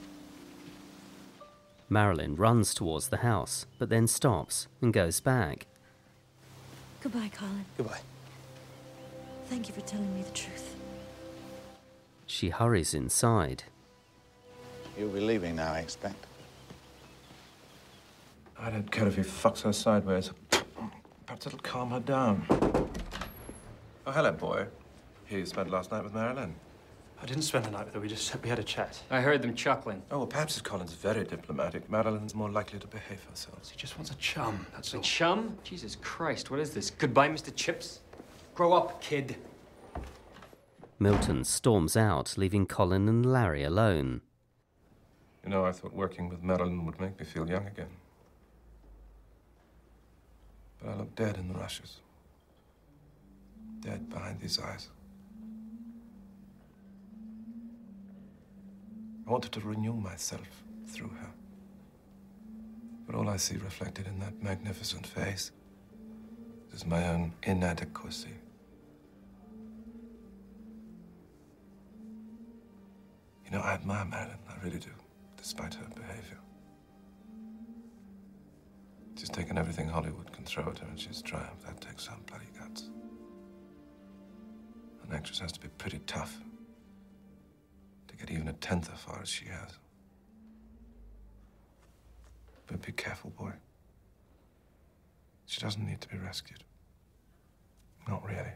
Marilyn runs towards the house, but then stops and goes back. Goodbye, Colin. Goodbye. Thank you for telling me the truth. She hurries inside. You'll be leaving now, I expect. I don't care if he fucks her sideways. Perhaps it'll calm her down. Oh, hello, boy. Here you spent last night with Marilyn. I didn't spend the night with her. We just we had a chat. I heard them chuckling. Oh, well, perhaps if Colin's very diplomatic, Marilyn's more likely to behave herself. He just wants a chum, that's A all. chum? Jesus Christ, what is this? Goodbye, Mister Chips? Grow up, kid. Milton storms out, leaving Colin and Larry alone. You know, I thought working with Marilyn would make me feel young again. But I look dead in the rushes. Dead behind these eyes. I wanted to renew myself through her. But all I see reflected in that magnificent face is my own inadequacy. You know, I admire Marilyn, I really do, despite her behavior. She's taken everything Hollywood can throw at her, and she's triumphed. That takes some bloody guts. An actress has to be pretty tough to get even a tenth as far as she has. But be careful, boy. She doesn't need to be rescued. Not really.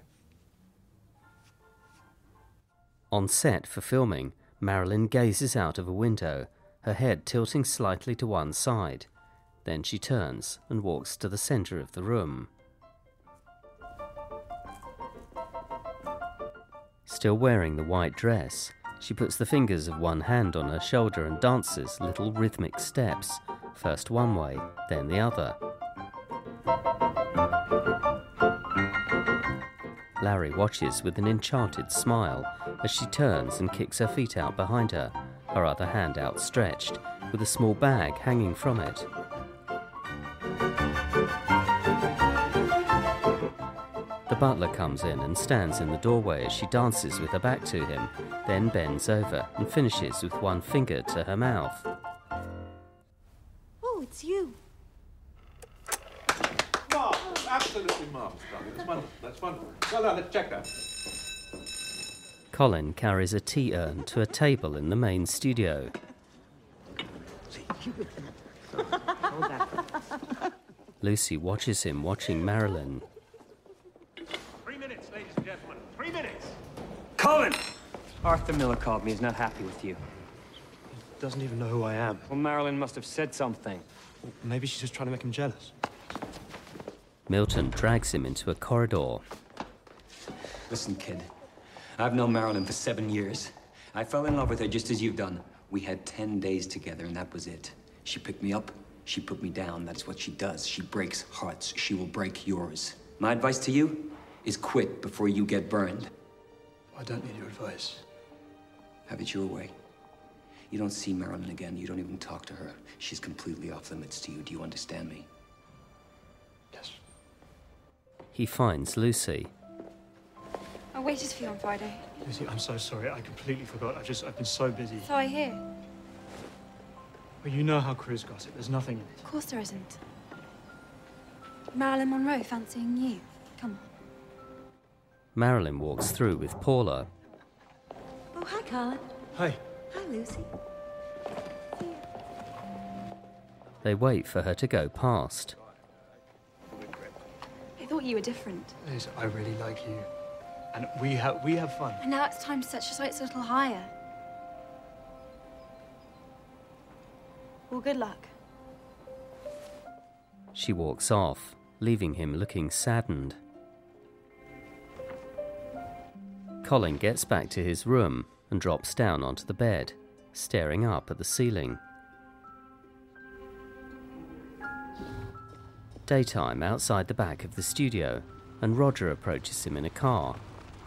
On set for filming, Marilyn gazes out of a window, her head tilting slightly to one side. Then she turns and walks to the centre of the room. Still wearing the white dress, she puts the fingers of one hand on her shoulder and dances little rhythmic steps, first one way, then the other. Larry watches with an enchanted smile as she turns and kicks her feet out behind her, her other hand outstretched, with a small bag hanging from it. The butler comes in and stands in the doorway as she dances with her back to him, then bends over and finishes with one finger to her mouth. Oh, it's you. Marvellous, absolutely marvellous, darling. That's wonderful, that's wonderful. Well done, let's check that. Colin carries a tea urn to a table in the main studio. Lucy watches him watching Marilyn. Three minutes, ladies and gentlemen. Three minutes. Colin! Arthur Miller called me. He's not happy with you. He doesn't even know who I am. Well, Marilyn must have said something. Well, maybe she's just trying to make him jealous. Milton drags him into a corridor. Listen, kid. I've known Marilyn for seven years. I fell in love with her just as you've done. We had ten days together, and that was it. She picked me up. She put me down. That's what she does. She breaks hearts. She will break yours. My advice to you is quit before you get burned. I don't need your advice. Have it your way. You don't see Marilyn again. You don't even talk to her. She's completely off limits to you. Do you understand me? Yes. He finds Lucy. I waited for you on Friday. Lucy, I'm so sorry. I completely forgot. I've just, I've been so busy. So I hear. Well, you know how crews gossip. There's nothing in it. Of course there isn't. Marilyn Monroe fancying you. Come on. Marilyn walks through with Paula. Oh, hi, Colin. Hi. Hi, Lucy. They wait for her to go past. I thought you were different. Liz, I really like you. And we have, we have fun. And now it's time to set your sights a little higher. Well, good luck. She walks off, leaving him looking saddened. Colin gets back to his room and drops down onto the bed, staring up at the ceiling. Daytime outside the back of the studio, and Roger approaches him in a car.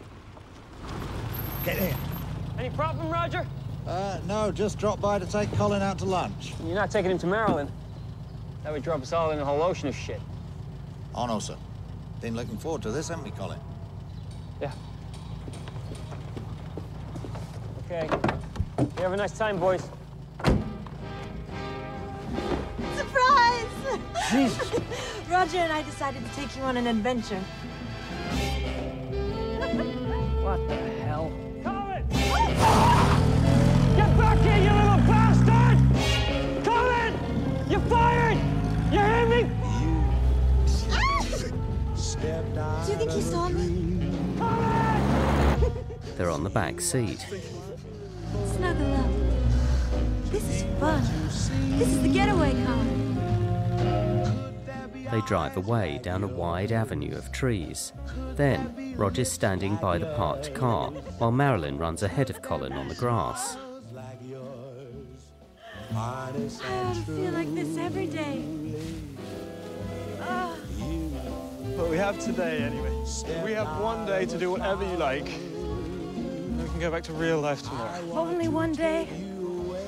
Get in. Any problem, Roger? Uh, no, just dropped by to take Colin out to lunch. You're not taking him to Maryland. That would drop us all in a whole ocean of shit. Oh, no, sir. Been looking forward to this, haven't we, Colin? Yeah. Okay. You have a nice time, boys. Surprise! Jesus. Roger and I decided to take you on an adventure. What the hell? Colin! Get back here, you little bastard! Colin! You're fired! You hear me? Do you think he saw me? They're on the back seat. Snuggle up. This is fun. This is the getaway, Colin. They drive away down a wide avenue of trees. Then, Roger's standing by the parked car, while Marilyn runs ahead of Colin on the grass. I feel like this every day. Ah. But we have today, anyway. We have one day to do whatever you like. Then we can go back to real life tomorrow. Only one day.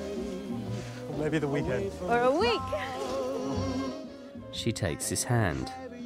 maybe the weekend. For a week. She takes his hand.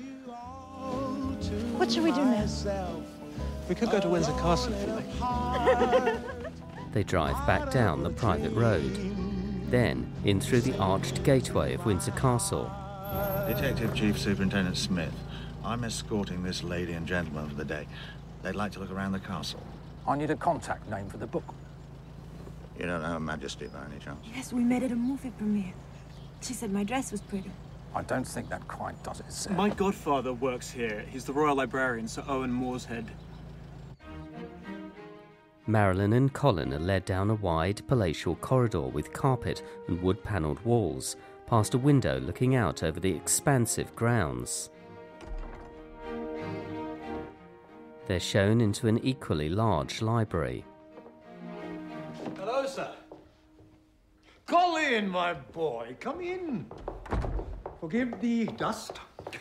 What should we do now? We could go to Windsor Castle if you like. They drive back down the private road. Then, in through the arched gateway of Windsor Castle. Detective Chief Superintendent Smith. I'm escorting this lady and gentleman for the day. They'd like to look around the castle. I need a contact name for the book. You don't know Her Majesty by any chance? Yes, we met at a movie premiere. She said my dress was pretty. I don't think that quite does it, sir. My godfather works here. He's the Royal Librarian, Sir Owen Morshead. Marilyn and Colin are led down a wide palatial corridor with carpet and wood-panelled walls, past a window looking out over the expansive grounds. They're shown into an equally large library. Hello, sir. Colin, my boy, come in. Forgive the dust.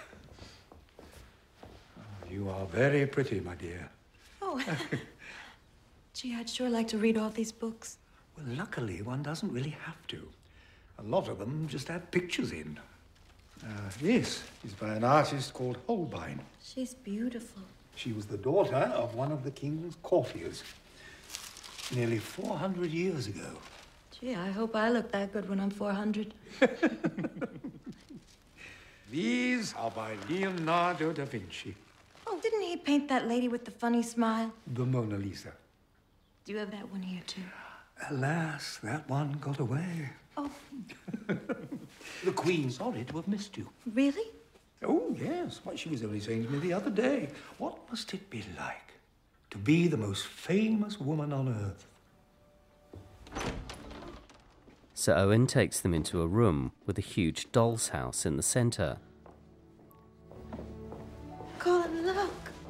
Oh, you are very pretty, my dear. Oh. Gee, I'd sure like to read all these books. Well, luckily, one doesn't really have to. A lot of them just add pictures in. Uh, this is by an artist called Holbein. She's beautiful. She was the daughter of one of the king's courtiers. Nearly four hundred years ago. Gee, I hope I look that good when I'm four hundred. These are by Leonardo da Vinci. Oh, didn't he paint that lady with the funny smile? The Mona Lisa. Do you have that one here, too? Alas, that one got away. Oh. The Queen sorry to have missed you. Really? Oh, yes. What she was only saying to me the other day. What must it be like to be the most famous woman on earth? Sir Owen takes them into a room with a huge doll's house in the centre. Colin, look.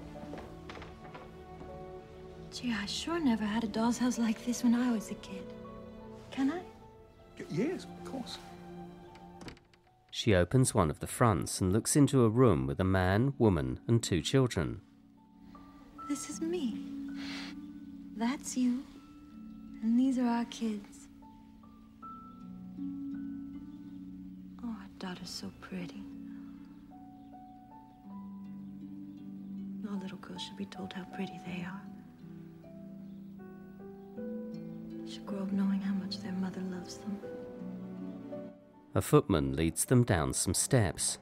Gee, I sure never had a doll's house like this when I was a kid. Can I? Yes, of course. She opens one of the fronts and looks into a room with a man, woman, and two children. This is me. That's you. And these are our kids. Oh, our daughter's so pretty. All little girls should be told how pretty they are. Should grow up knowing how much their mother loves them. A footman leads them down some steps.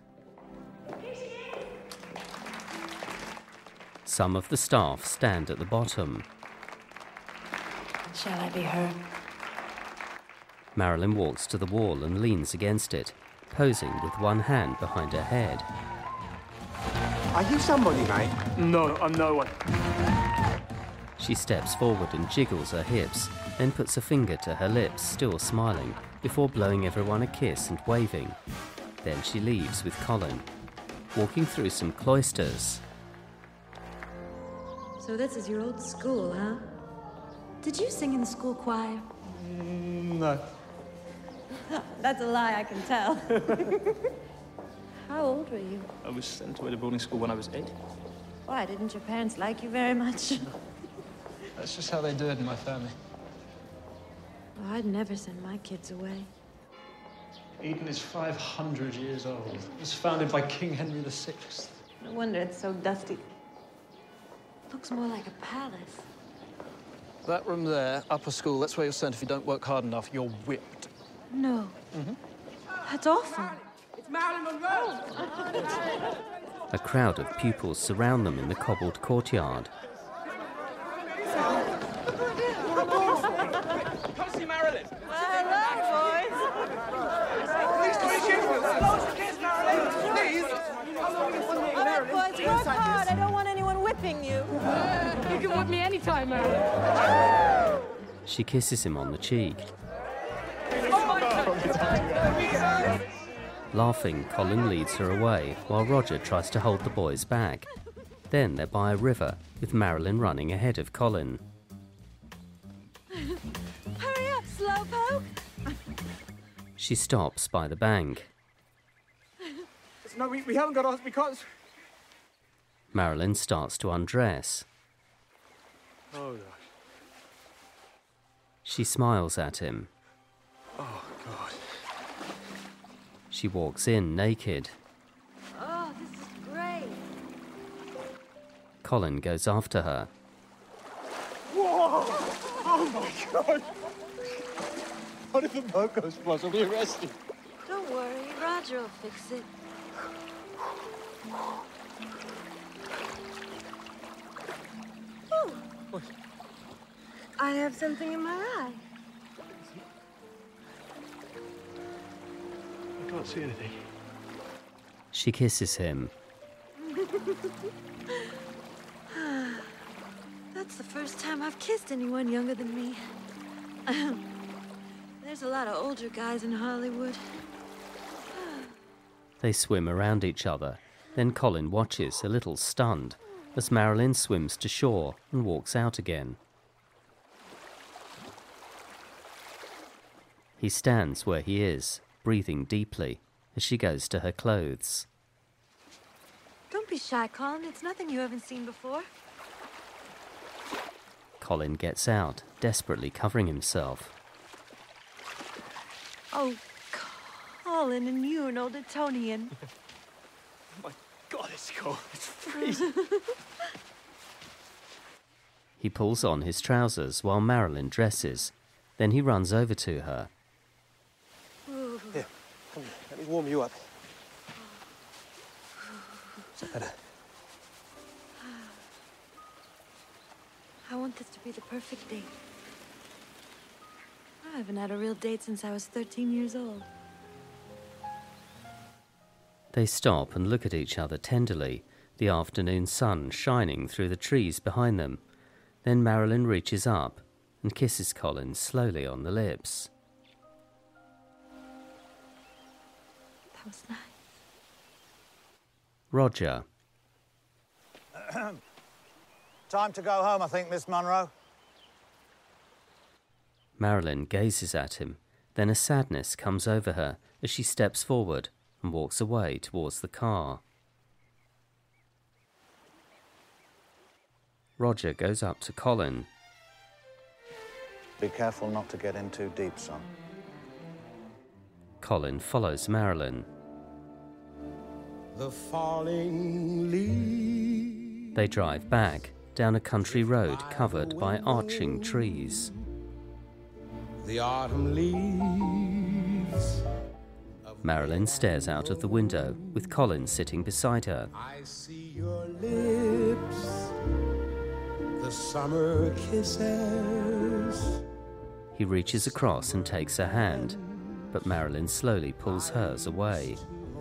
Some of the staff stand at the bottom. Shall I be her? Marilyn walks to the wall and leans against it, posing with one hand behind her head. Are you somebody, mate? No, I'm no one. She steps forward and jiggles her hips, then puts a finger to her lips, still smiling, before blowing everyone a kiss and waving. Then she leaves with Colin, walking through some cloisters. So this is your old school, huh? Did you sing in the school choir? Mm, no. That's a lie, I can tell. How old were you? I was sent away to boarding school when I was eight. Why, didn't your parents like you very much? That's just how they do it in my family. Oh, I'd never send my kids away. Eden is five hundred years old. It was founded by King Henry the Sixth. No wonder it's so dusty. Looks more like a palace. That room there, upper school, that's where you're sent if you don't work hard enough. You're whipped. No. Mm-hmm. That's awful. It's Marilyn Monroe! A crowd of pupils surround them in the cobbled courtyard. Come see Marilyn! Well, hello, boys. Please, come here. Close the kiss, Marilyn! Please! All right, boys, work hard. I don't want anyone whipping you. You can whip me anytime, Marilyn. She kisses him on the cheek. Laughing, Colin leads her away, while Roger tries to hold the boys back. Then they're by a river, with Marilyn running ahead of Colin. Hurry up, slowpoke. She stops by the bank. No, we, we haven't got off because... Marilyn starts to undress. Oh, gosh. She smiles at him. Oh, God. She walks in naked. Oh, this is great. Colin goes after her. Whoa! Oh my God! What if the boat goes plus? I'll be arrested. Don't worry, Roger will fix it. Oh. What? I have something in my eye. I can't see anything. She kisses him. That's the first time I've kissed anyone younger than me. There's a lot of older guys in Hollywood. They swim around each other. Then Colin watches, a little stunned, as Marilyn swims to shore and walks out again. He stands where he is, breathing deeply, as she goes to her clothes. Don't be shy, Colin. It's nothing you haven't seen before. Colin gets out, desperately covering himself. Oh, Colin, and you, an old Etonian. Oh my God, it's cold. It's freezing. He pulls on his trousers while Marilyn dresses. Then he runs over to her. Here, come here. Let me warm you up. Is that better? I want this to be the perfect date. I haven't had a real date since I was thirteen years old. They stop and look at each other tenderly, the afternoon sun shining through the trees behind them. Then Marilyn reaches up and kisses Colin slowly on the lips. That was nice. Roger. Time to go home, I think, Miss Munro. Marilyn gazes at him. Then a sadness comes over her as she steps forward and walks away towards the car. Roger goes up to Colin. Be careful not to get in too deep, son. Colin follows Marilyn. The falling leaves. They drive back down a country road covered by arching trees. The autumn leaves. Marilyn stares out of the window with Colin sitting beside her. I see your lips, the summer kisses. He reaches across and takes her hand, but Marilyn slowly pulls hers away.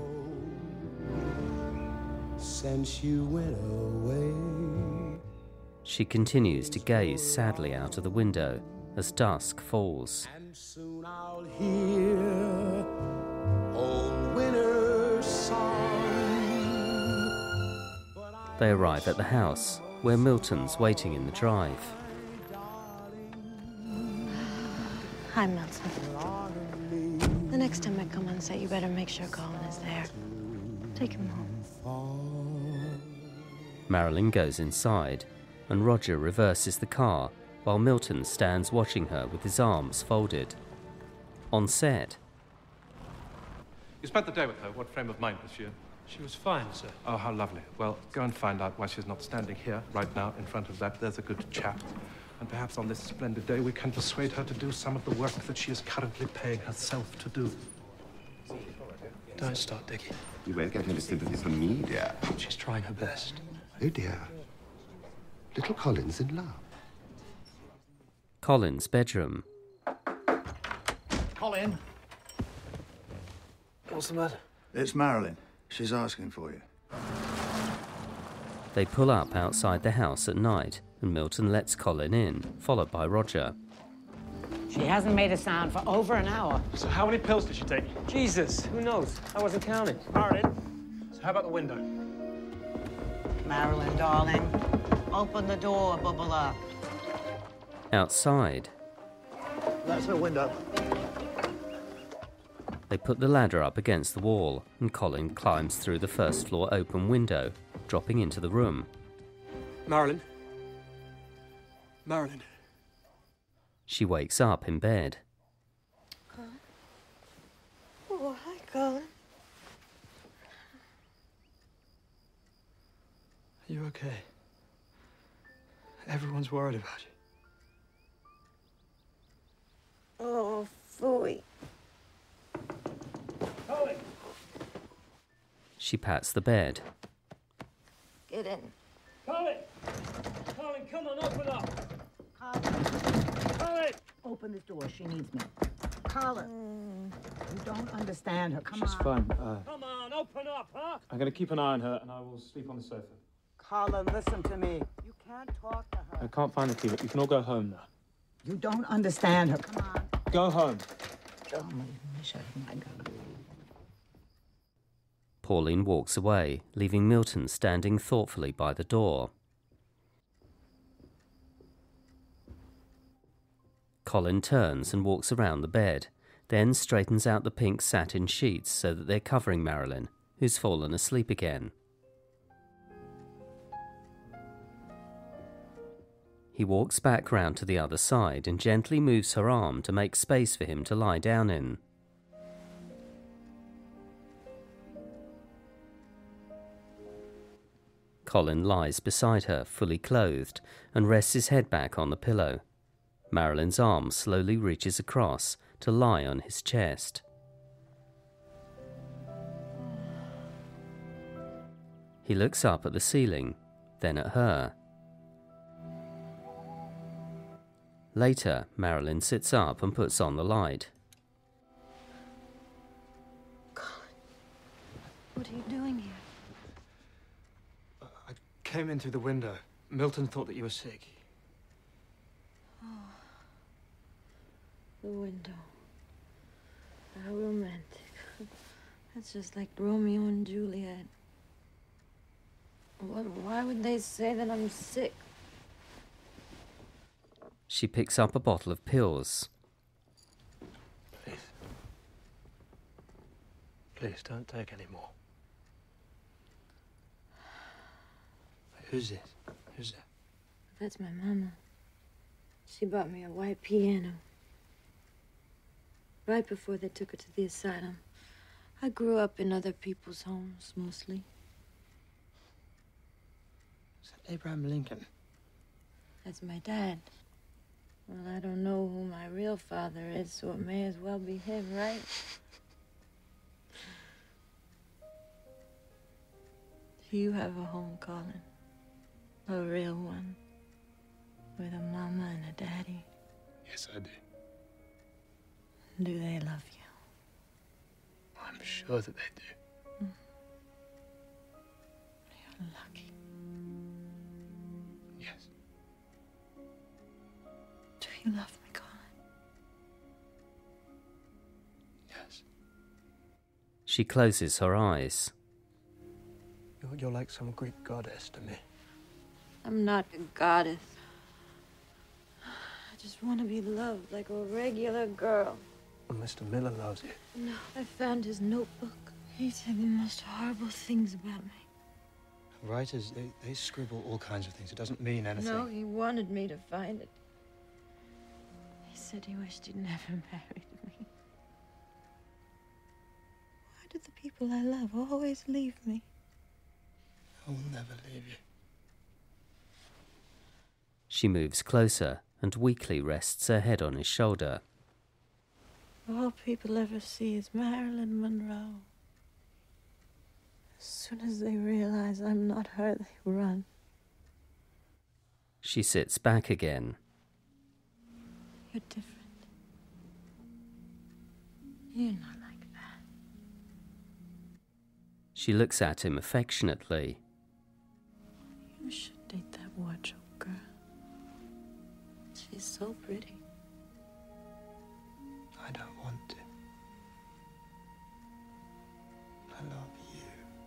Since you went away. She continues to gaze sadly out of the window as dusk falls. And soon I'll hear old winter's song. They arrive at the house, where Milton's waiting in the drive. Hi, Milton. The next time I come on set, you better make sure Colin is there. Take him home. Marilyn goes inside, and Roger reverses the car while Milton stands watching her with his arms folded. On set. You spent the day with her. What frame of mind was she in? She was fine, sir. Oh, how lovely. Well, go and find out why she's not standing here right now in front of that. There's a good chap. And perhaps on this splendid day we can persuade her to do some of the work that she is currently paying herself to do. Don't start digging. You won't get any sympathy from me, dear. She's trying her best. Oh, dear. Little Colin's in love. Colin's bedroom. Colin. What's the matter? It's Marilyn. She's asking for you. They pull up outside the house at night, and Milton lets Colin in, followed by Roger. She hasn't made a sound for over an hour. So how many pills did she take? Jesus, who knows? I wasn't counting. Marilyn, so how about the window? Marilyn, darling, open the door, bubble up. Outside, That's her window. they put the ladder up against the wall, and Colin climbs through the first floor open window, dropping into the room. Marilyn. Marilyn. She wakes up in bed. Oh, hi, Colin. okay. Everyone's worried about you. Oh, Phooey. Colin! She pats the bed. Get in. Colin! Colin, come on, open up! Colin. Colin! Open this door. She needs me. Colin. You don't understand her. Come She's on. fine. Uh, Come on, open up, huh? I'm going to keep an eye on her, and I will sleep on the sofa. Colin, listen to me. You can't talk to her. I can't find the key, but you can all go home now. You don't understand her. Come on. Go home. Oh, my shut my God. Pauline walks away, leaving Milton standing thoughtfully by the door. Colin turns and walks around the bed, then straightens out the pink satin sheets so that they're covering Marilyn, who's fallen asleep again. He walks back round to the other side and gently moves her arm to make space for him to lie down in. Colin lies beside her, fully clothed, and rests his head back on the pillow. Marilyn's arm slowly reaches across to lie on his chest. He looks up at the ceiling, then at her. Later, Marilyn sits up and puts on the light. What are you doing here? I came in through the window. Milton thought that you were sick. Oh. The window. How romantic. That's just like Romeo and Juliet. What, why would they say that I'm sick? She picks up a bottle of pills. Please. Please, don't take any more. Who's this? Who's that? That's my mama. She bought me a white piano. Right before they took her to the asylum. I grew up in other people's homes, mostly. Is that Abraham Lincoln? That's my dad. Well, I don't know who my real father is, so it may as well be him, right? Do you have a home, Colin? A real one? With a mama and a daddy? Yes, I do. Do they love you? I'm sure that they do. You're lucky. Yes. Do you love me, Colin? Yes. She closes her eyes. You're, you're like some Greek goddess to me. I'm not a goddess. I just want to be loved like a regular girl. Well, Mister Miller loves you. No, I found his notebook. He said the most horrible things about me. Writers, they, they scribble all kinds of things. It doesn't mean anything. No, he wanted me to find it. He said he wished he'd never married me. Why do the people I love always leave me? I will never leave you. She moves closer and weakly rests her head on his shoulder. All people ever see is Marilyn Monroe. As soon as they realize I'm not her, they run. She sits back again. You're different. You're not like that. She looks at him affectionately. You should date that wardrobe girl. She's so pretty. I don't want to. I love you.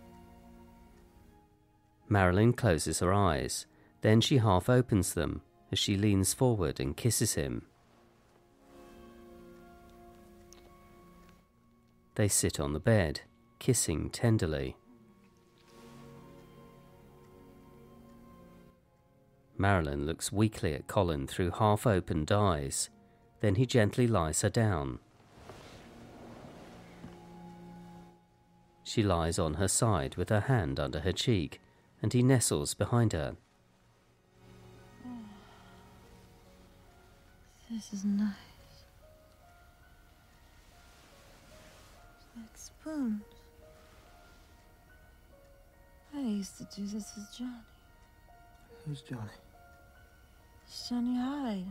Marilyn closes her eyes. Then she half opens them as she leans forward and kisses him. They sit on the bed, kissing tenderly. Marilyn looks weakly at Colin through half-opened eyes. Then he gently lies her down. She lies on her side with her hand under her cheek and he nestles behind her. This is nice. It's like spoons. I used to do this with Johnny. Who's Johnny? It's Johnny Hyde.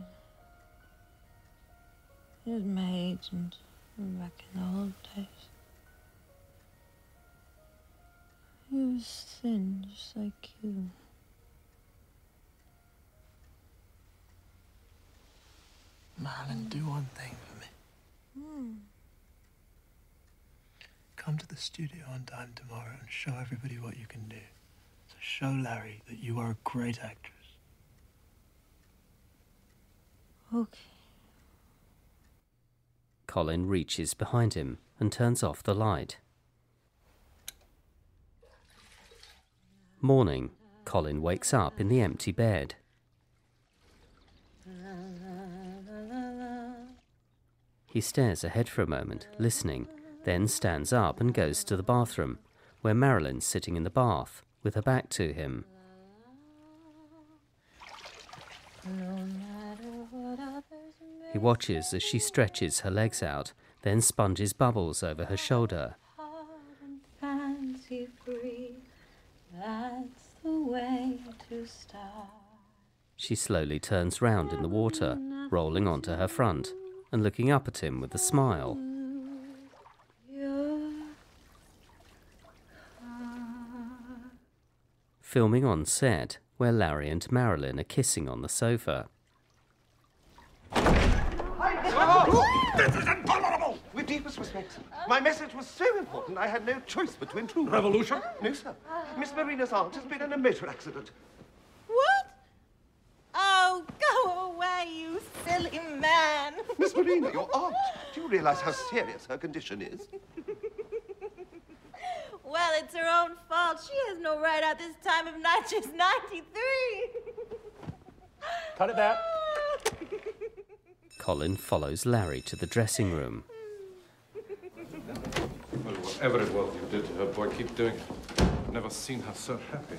He was my agent back in the old days. He was thin, just like you. Marilyn, do one thing for me. Hmm. Come to the studio on time tomorrow and show everybody what you can do. So show Larry that you are a great actress. Okay. Colin reaches behind him and turns off the light. Morning, Colin wakes up in the empty bed. He stares ahead for a moment, listening, then stands up and goes to the bathroom, where Marilyn's sitting in the bath, with her back to him. He watches as she stretches her legs out, then sponges bubbles over her shoulder. Fancy free, that's the way to start. She slowly turns round in the water, rolling onto her front, and looking up at him with a smile. Filming on set, where Larry and Marilyn are kissing on the sofa. Oh, this is intolerable! With deepest respect. My message was so important, I had no choice between two. Revolution? No, sir. Miss Marina's aunt has been in a motor accident. What? Oh, go away, you silly man. Miss Marina, your aunt. Do you realize how serious her condition is? Well, it's her own fault. She has no right at this time of night. She's ninety-three. Cut it there. Colin follows Larry to the dressing room. Well, whatever it was you did to her, boy, keep doing it. I've never seen her so happy.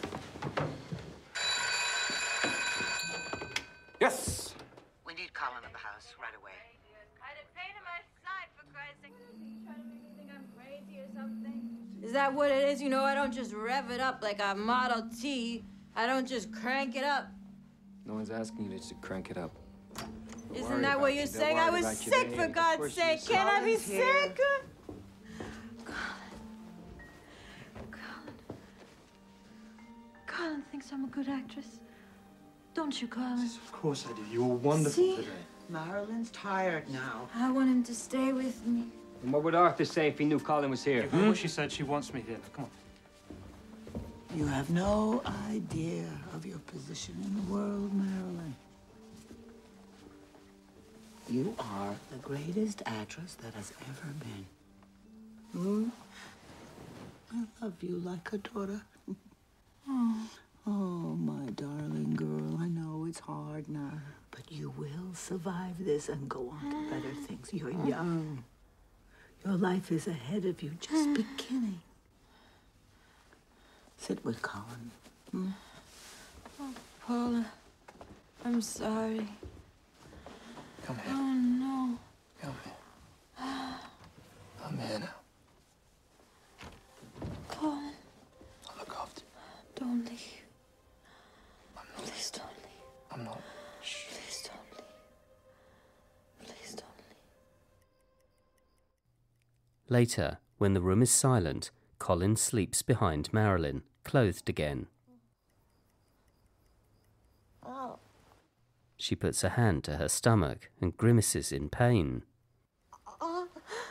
Yes? We need Colin at the house right away. I had a pain in my side, for Christ's sake. You trying to make me think I'm crazy or something? Is that what it is? You know, I don't just rev it up like a Model T. I don't just crank it up. No one's asking you to crank it up. Don't Isn't worry that about what you. you're They're saying? I worried was about you. sick, They- for of God's course sake. you're Can't I be Colin's here. sick? Colin thinks I'm a good actress. Don't you, Colin? Of course I do. You were wonderful See? today. Marilyn's tired now. I want him to stay with me. And what would Arthur say if he knew Colin was here? You heard what she said. She wants me here. Come on. You have no idea of your position in the world, Marilyn. You are the greatest actress that has ever been. Hmm? I love you like a daughter. Oh. Oh, my darling girl, I know it's hard now, but you will survive this and go on to better things. You're young. Your life is ahead of you, just beginning. Sit with Colin. Hmm? Oh, Paula, I'm sorry. Come here. Oh, no. Come here. I'm here now. Colin. I'll look after you. Don't leave. I'm not. Please don't leave. I'm not. Shh. Please don't leave. Please don't leave. Later, when the room is silent, Colin sleeps behind Marilyn, clothed again. Oh. She puts a hand to her stomach and grimaces in pain. Oh.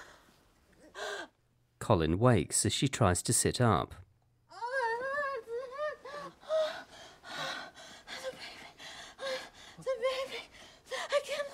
Colin wakes as she tries to sit up. The baby. I can't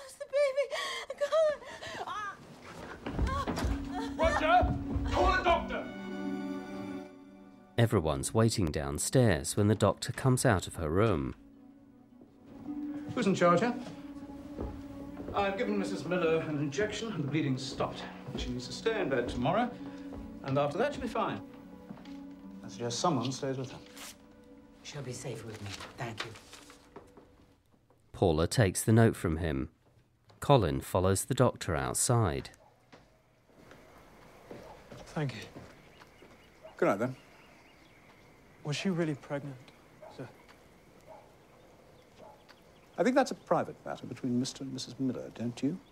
lose the baby. Colin. Roger! Call a doctor! Everyone's waiting downstairs when the doctor comes out of her room. Who's in charge here? I've given Missus Miller an injection and the bleeding's stopped. She needs to stay in bed tomorrow, and after that she'll be fine. I suggest someone stays with her. She'll be safe with me. Thank you. Paula takes the note from him. Colin follows the doctor outside. Thank you. Good night, then. Was she really pregnant, sir? I think that's a private matter between Mister and Missus Miller, don't you?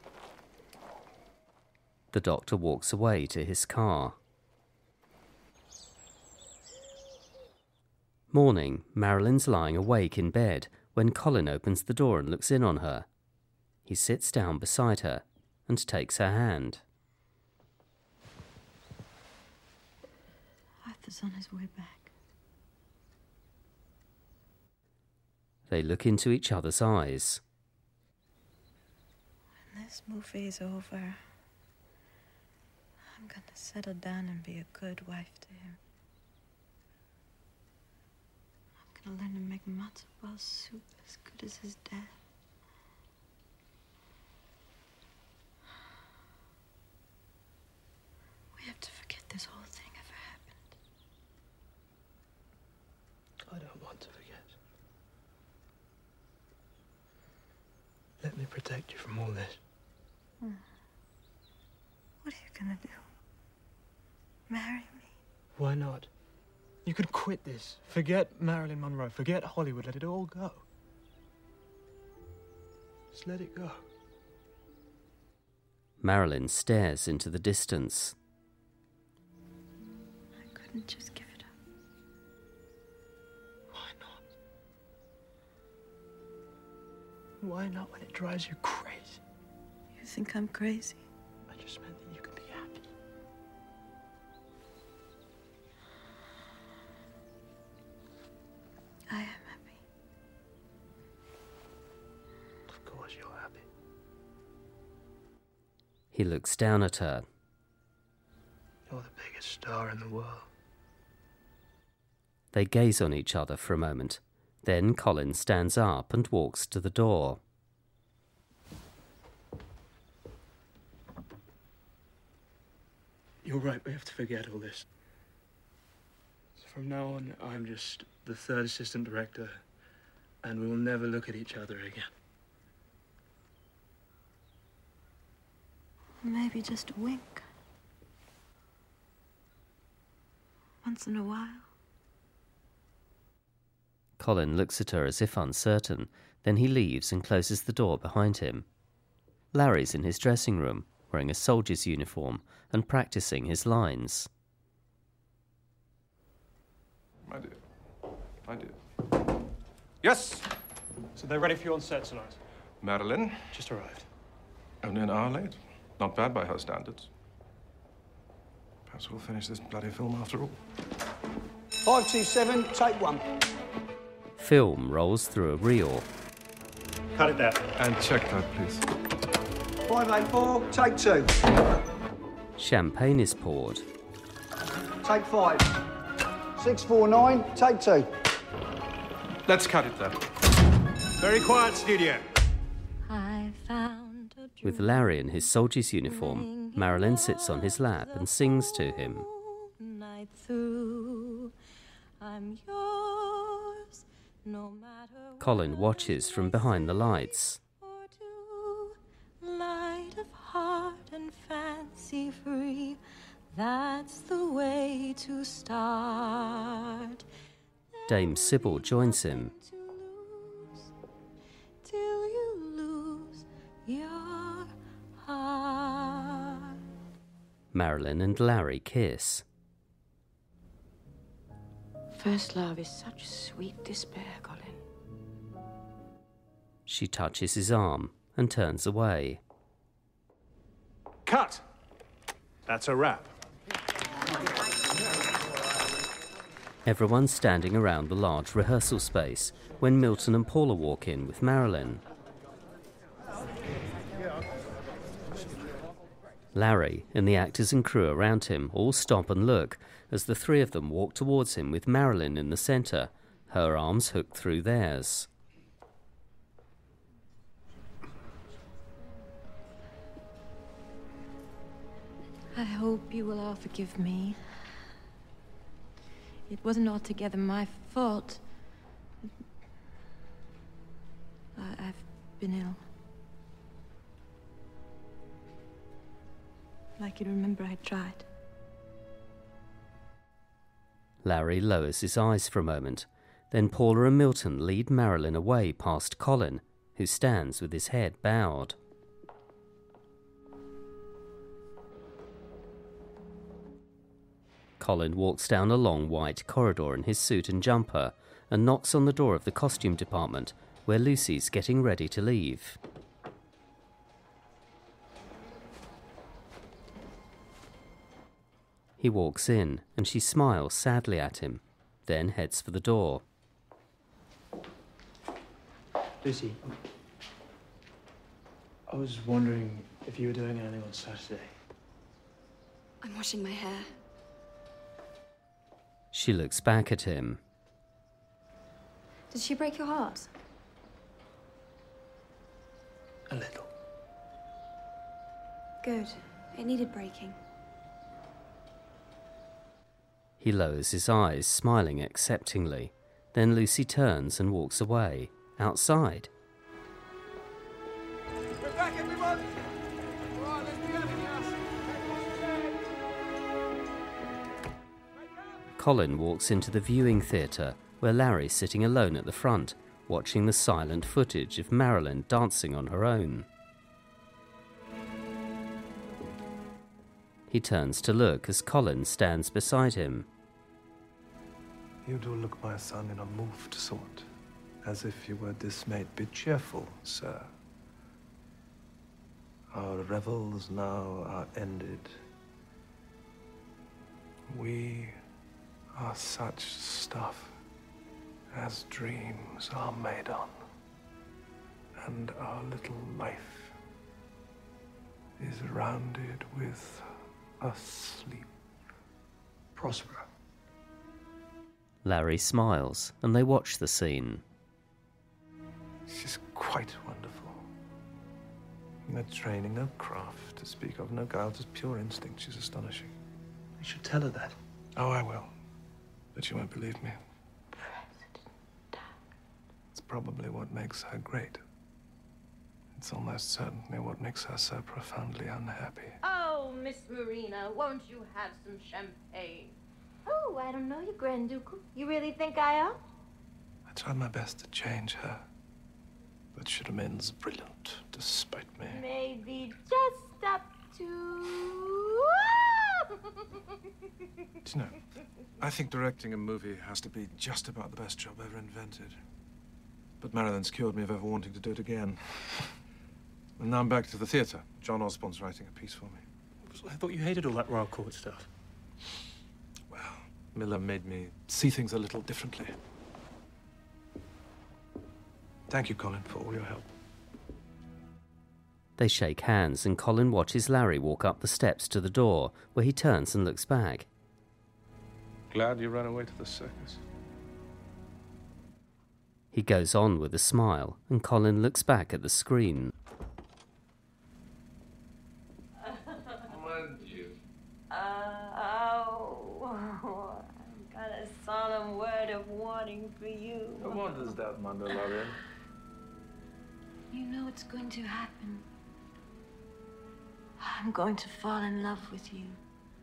The doctor walks away to his car. Morning, Marilyn's lying awake in bed when Colin opens the door and looks in on her. He sits down beside her and takes her hand. Arthur's on his way back. They look into each other's eyes. When this movie is over, I'm gonna settle down and be a good wife to him. I'm gonna learn to make matzo ball soup as good as his dad. We have to forget this whole thing ever happened. I don't want to forget. Let me protect you from all this. Hmm. What are you gonna do? Marry me? Why not? You could quit this. Forget Marilyn Monroe. Forget Hollywood. Let it all go. Just let it go. Marilyn stares into the distance. I couldn't just give it up. Why not? Why not when it drives you crazy? You think I'm crazy? I just meant that you could be happy. I am happy. Of course you're happy. He looks down at her. You're the biggest star in the world. They gaze on each other for a moment. Then Colin stands up and walks to the door. You're right, we have to forget all this. So from now on, I'm just the third assistant director, and we will never look at each other again. Maybe just a wink. Once in a while. Colin looks at her as if uncertain. Then he leaves and closes the door behind him. Larry's in his dressing room, wearing a soldier's uniform and practicing his lines. My dear. My dear. Yes? So they're ready for you on set tonight? Marilyn? Just arrived. Only an hour late. Not bad by her standards. Perhaps we'll finish this bloody film after all. five two seven, take one. Film rolls through a reel. Cut it there. And check that, please. five eight four, take two. Champagne is poured. Take five. six four nine, take two. Let's cut it there. Very quiet studio. I found a With Larry in his soldier's uniform, Marilyn sits on his lap and sings to him. night through. I'm yours, no matter Colin watches from behind the lights. light of heart and fancy free. That's the way to start. Dame Sybil joins him. Till you lose your heart. Marilyn and Larry kiss. First love is such sweet despair, Colin. She touches his arm and turns away. Cut. That's a wrap. Everyone's standing around the large rehearsal space when Milton and Paula walk in with Marilyn. Larry and the actors and crew around him all stop and look as the three of them walk towards him with Marilyn in the centre, her arms hooked through theirs. I hope you will all forgive me. It wasn't altogether my fault. I I've been ill. Like you remember I tried. Larry lowers his eyes for a moment. Then Paula and Milton lead Marilyn away past Colin, who stands with his head bowed. Colin walks down a long white corridor in his suit and jumper and knocks on the door of the costume department, where Lucy's getting ready to leave. He walks in, and she smiles sadly at him, then heads for the door. Lucy, I was wondering if you were doing anything on Saturday. I'm washing my hair. She looks back at him. Did she break your heart? A little. Good. It needed breaking. He lowers his eyes, smiling acceptingly. Then Lucy turns and walks away, outside. We're back, everyone! All right, let's be having us. Colin walks into the viewing theatre, where Larry's sitting alone at the front, watching the silent footage of Marilyn dancing on her own. He turns to look as Colin stands beside him. You do look, my son, in a moved sort, as if you were dismayed. Be cheerful, sir. Our revels now are ended. We are such stuff as dreams are made on, and our little life is rounded with a sleep. Prospero. Larry smiles, and they watch the scene. She's quite wonderful. No training, no craft to speak of, no guile, just pure instinct. She's astonishing. You should tell her that. Oh, I will. But she won't believe me. It's probably what makes her great. It's almost certainly what makes her so profoundly unhappy. Oh, Miss Marina, won't you have some champagne? Oh, I don't know you, Grand Ducal. You really think I am? I tried my best to change her, but she remains brilliant despite me. Maybe just up to... Do you know, I think directing a movie has to be just about the best job ever invented. But Marilyn's cured me of ever wanting to do it again. And now I'm back to the theatre. John Osborne's writing a piece for me. I thought you hated all that royal court stuff. Miller made me see things a little differently. Thank you, Colin, for all your help. They shake hands, and Colin watches Larry walk up the steps to the door, where he turns and looks back. Glad you ran away to the circus. He goes on with a smile, and Colin looks back at the screen. Mind you. Uh, oh, I've got a solemn word of warning for you. What is that, Mandalorian? You know it's going to happen. I'm going to fall in love with you.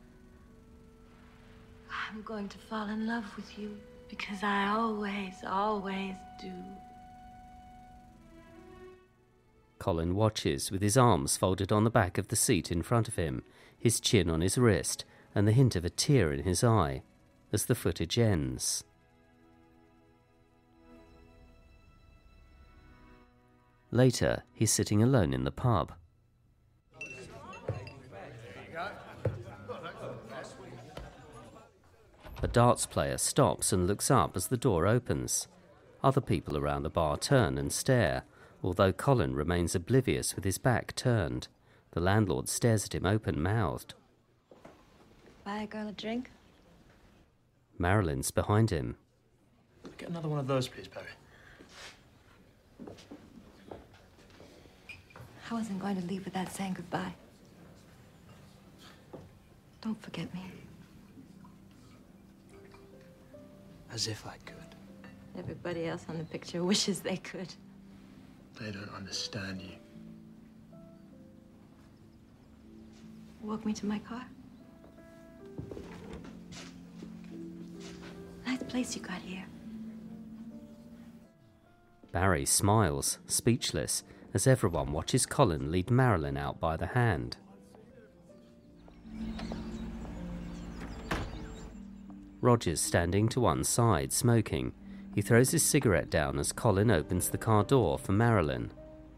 I'm going to fall in love with you because I always, always do. Colin watches with his arms folded on the back of the seat in front of him, his chin on his wrist, and the hint of a tear in his eye, as the footage ends. Later, he's sitting alone in the pub. A darts player stops and looks up as the door opens. Other people around the bar turn and stare, although Colin remains oblivious with his back turned. The landlord stares at him open-mouthed. Buy a girl a drink? Marilyn's behind him. Get another one of those, please, Barry. I wasn't going to leave without saying goodbye. Don't forget me. As if I could. Everybody else on the picture wishes they could. They don't understand you. Walk me to my car. Nice place you got here. Barry smiles, speechless, as everyone watches Colin lead Marilyn out by the hand. Roger's standing to one side, smoking. He throws his cigarette down as Colin opens the car door for Marilyn.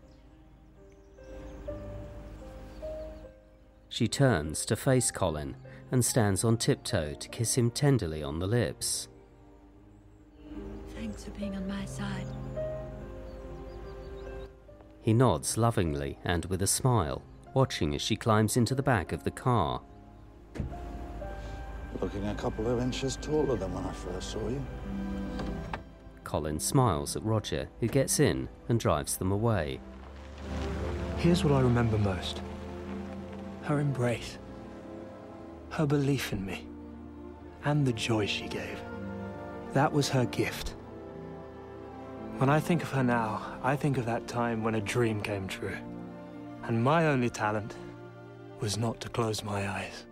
She turns to face Colin and stands on tiptoe to kiss him tenderly on the lips. Thanks for being on my side. He nods lovingly and with a smile, watching as she climbs into the back of the car. Looking a couple of inches taller than when I first saw you. Colin smiles at Roger, who gets in and drives them away. Here's what I remember most. Her embrace. Her belief in me. And the joy she gave. That was her gift. When I think of her now, I think of that time when a dream came true. And my only talent was not to close my eyes.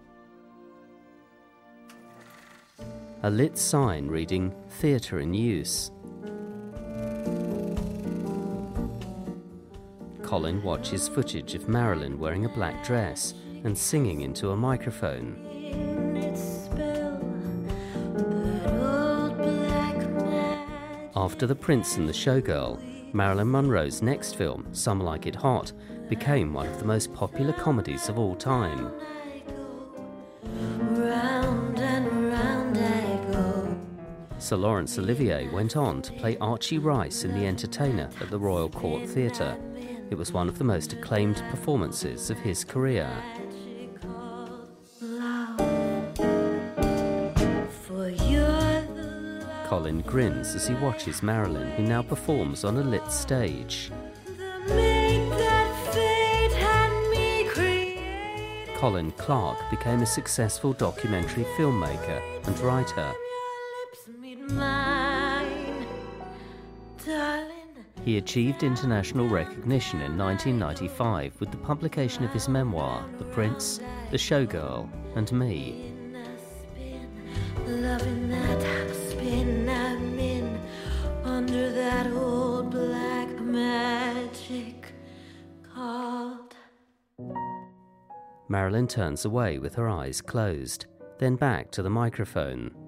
A lit sign reading Theatre in Use. Colin watches footage of Marilyn wearing a black dress and singing into a microphone. After The Prince and the Showgirl, Marilyn Monroe's next film, Some Like It Hot, became one of the most popular comedies of all time. Round and round I go. Sir Laurence Olivier went on to play Archie Rice in The Entertainer at the Royal Court Theatre. It was one of the most acclaimed performances of his career. Colin grins as he watches Marilyn, who now performs on a lit stage. Colin Clark became a successful documentary filmmaker and writer. He achieved international recognition in nineteen ninety-five with the publication of his memoir, The Prince, The Showgirl, and Me. Loving that spin I'm in under that old black magic called. Marilyn turns away with her eyes closed, then back to the microphone.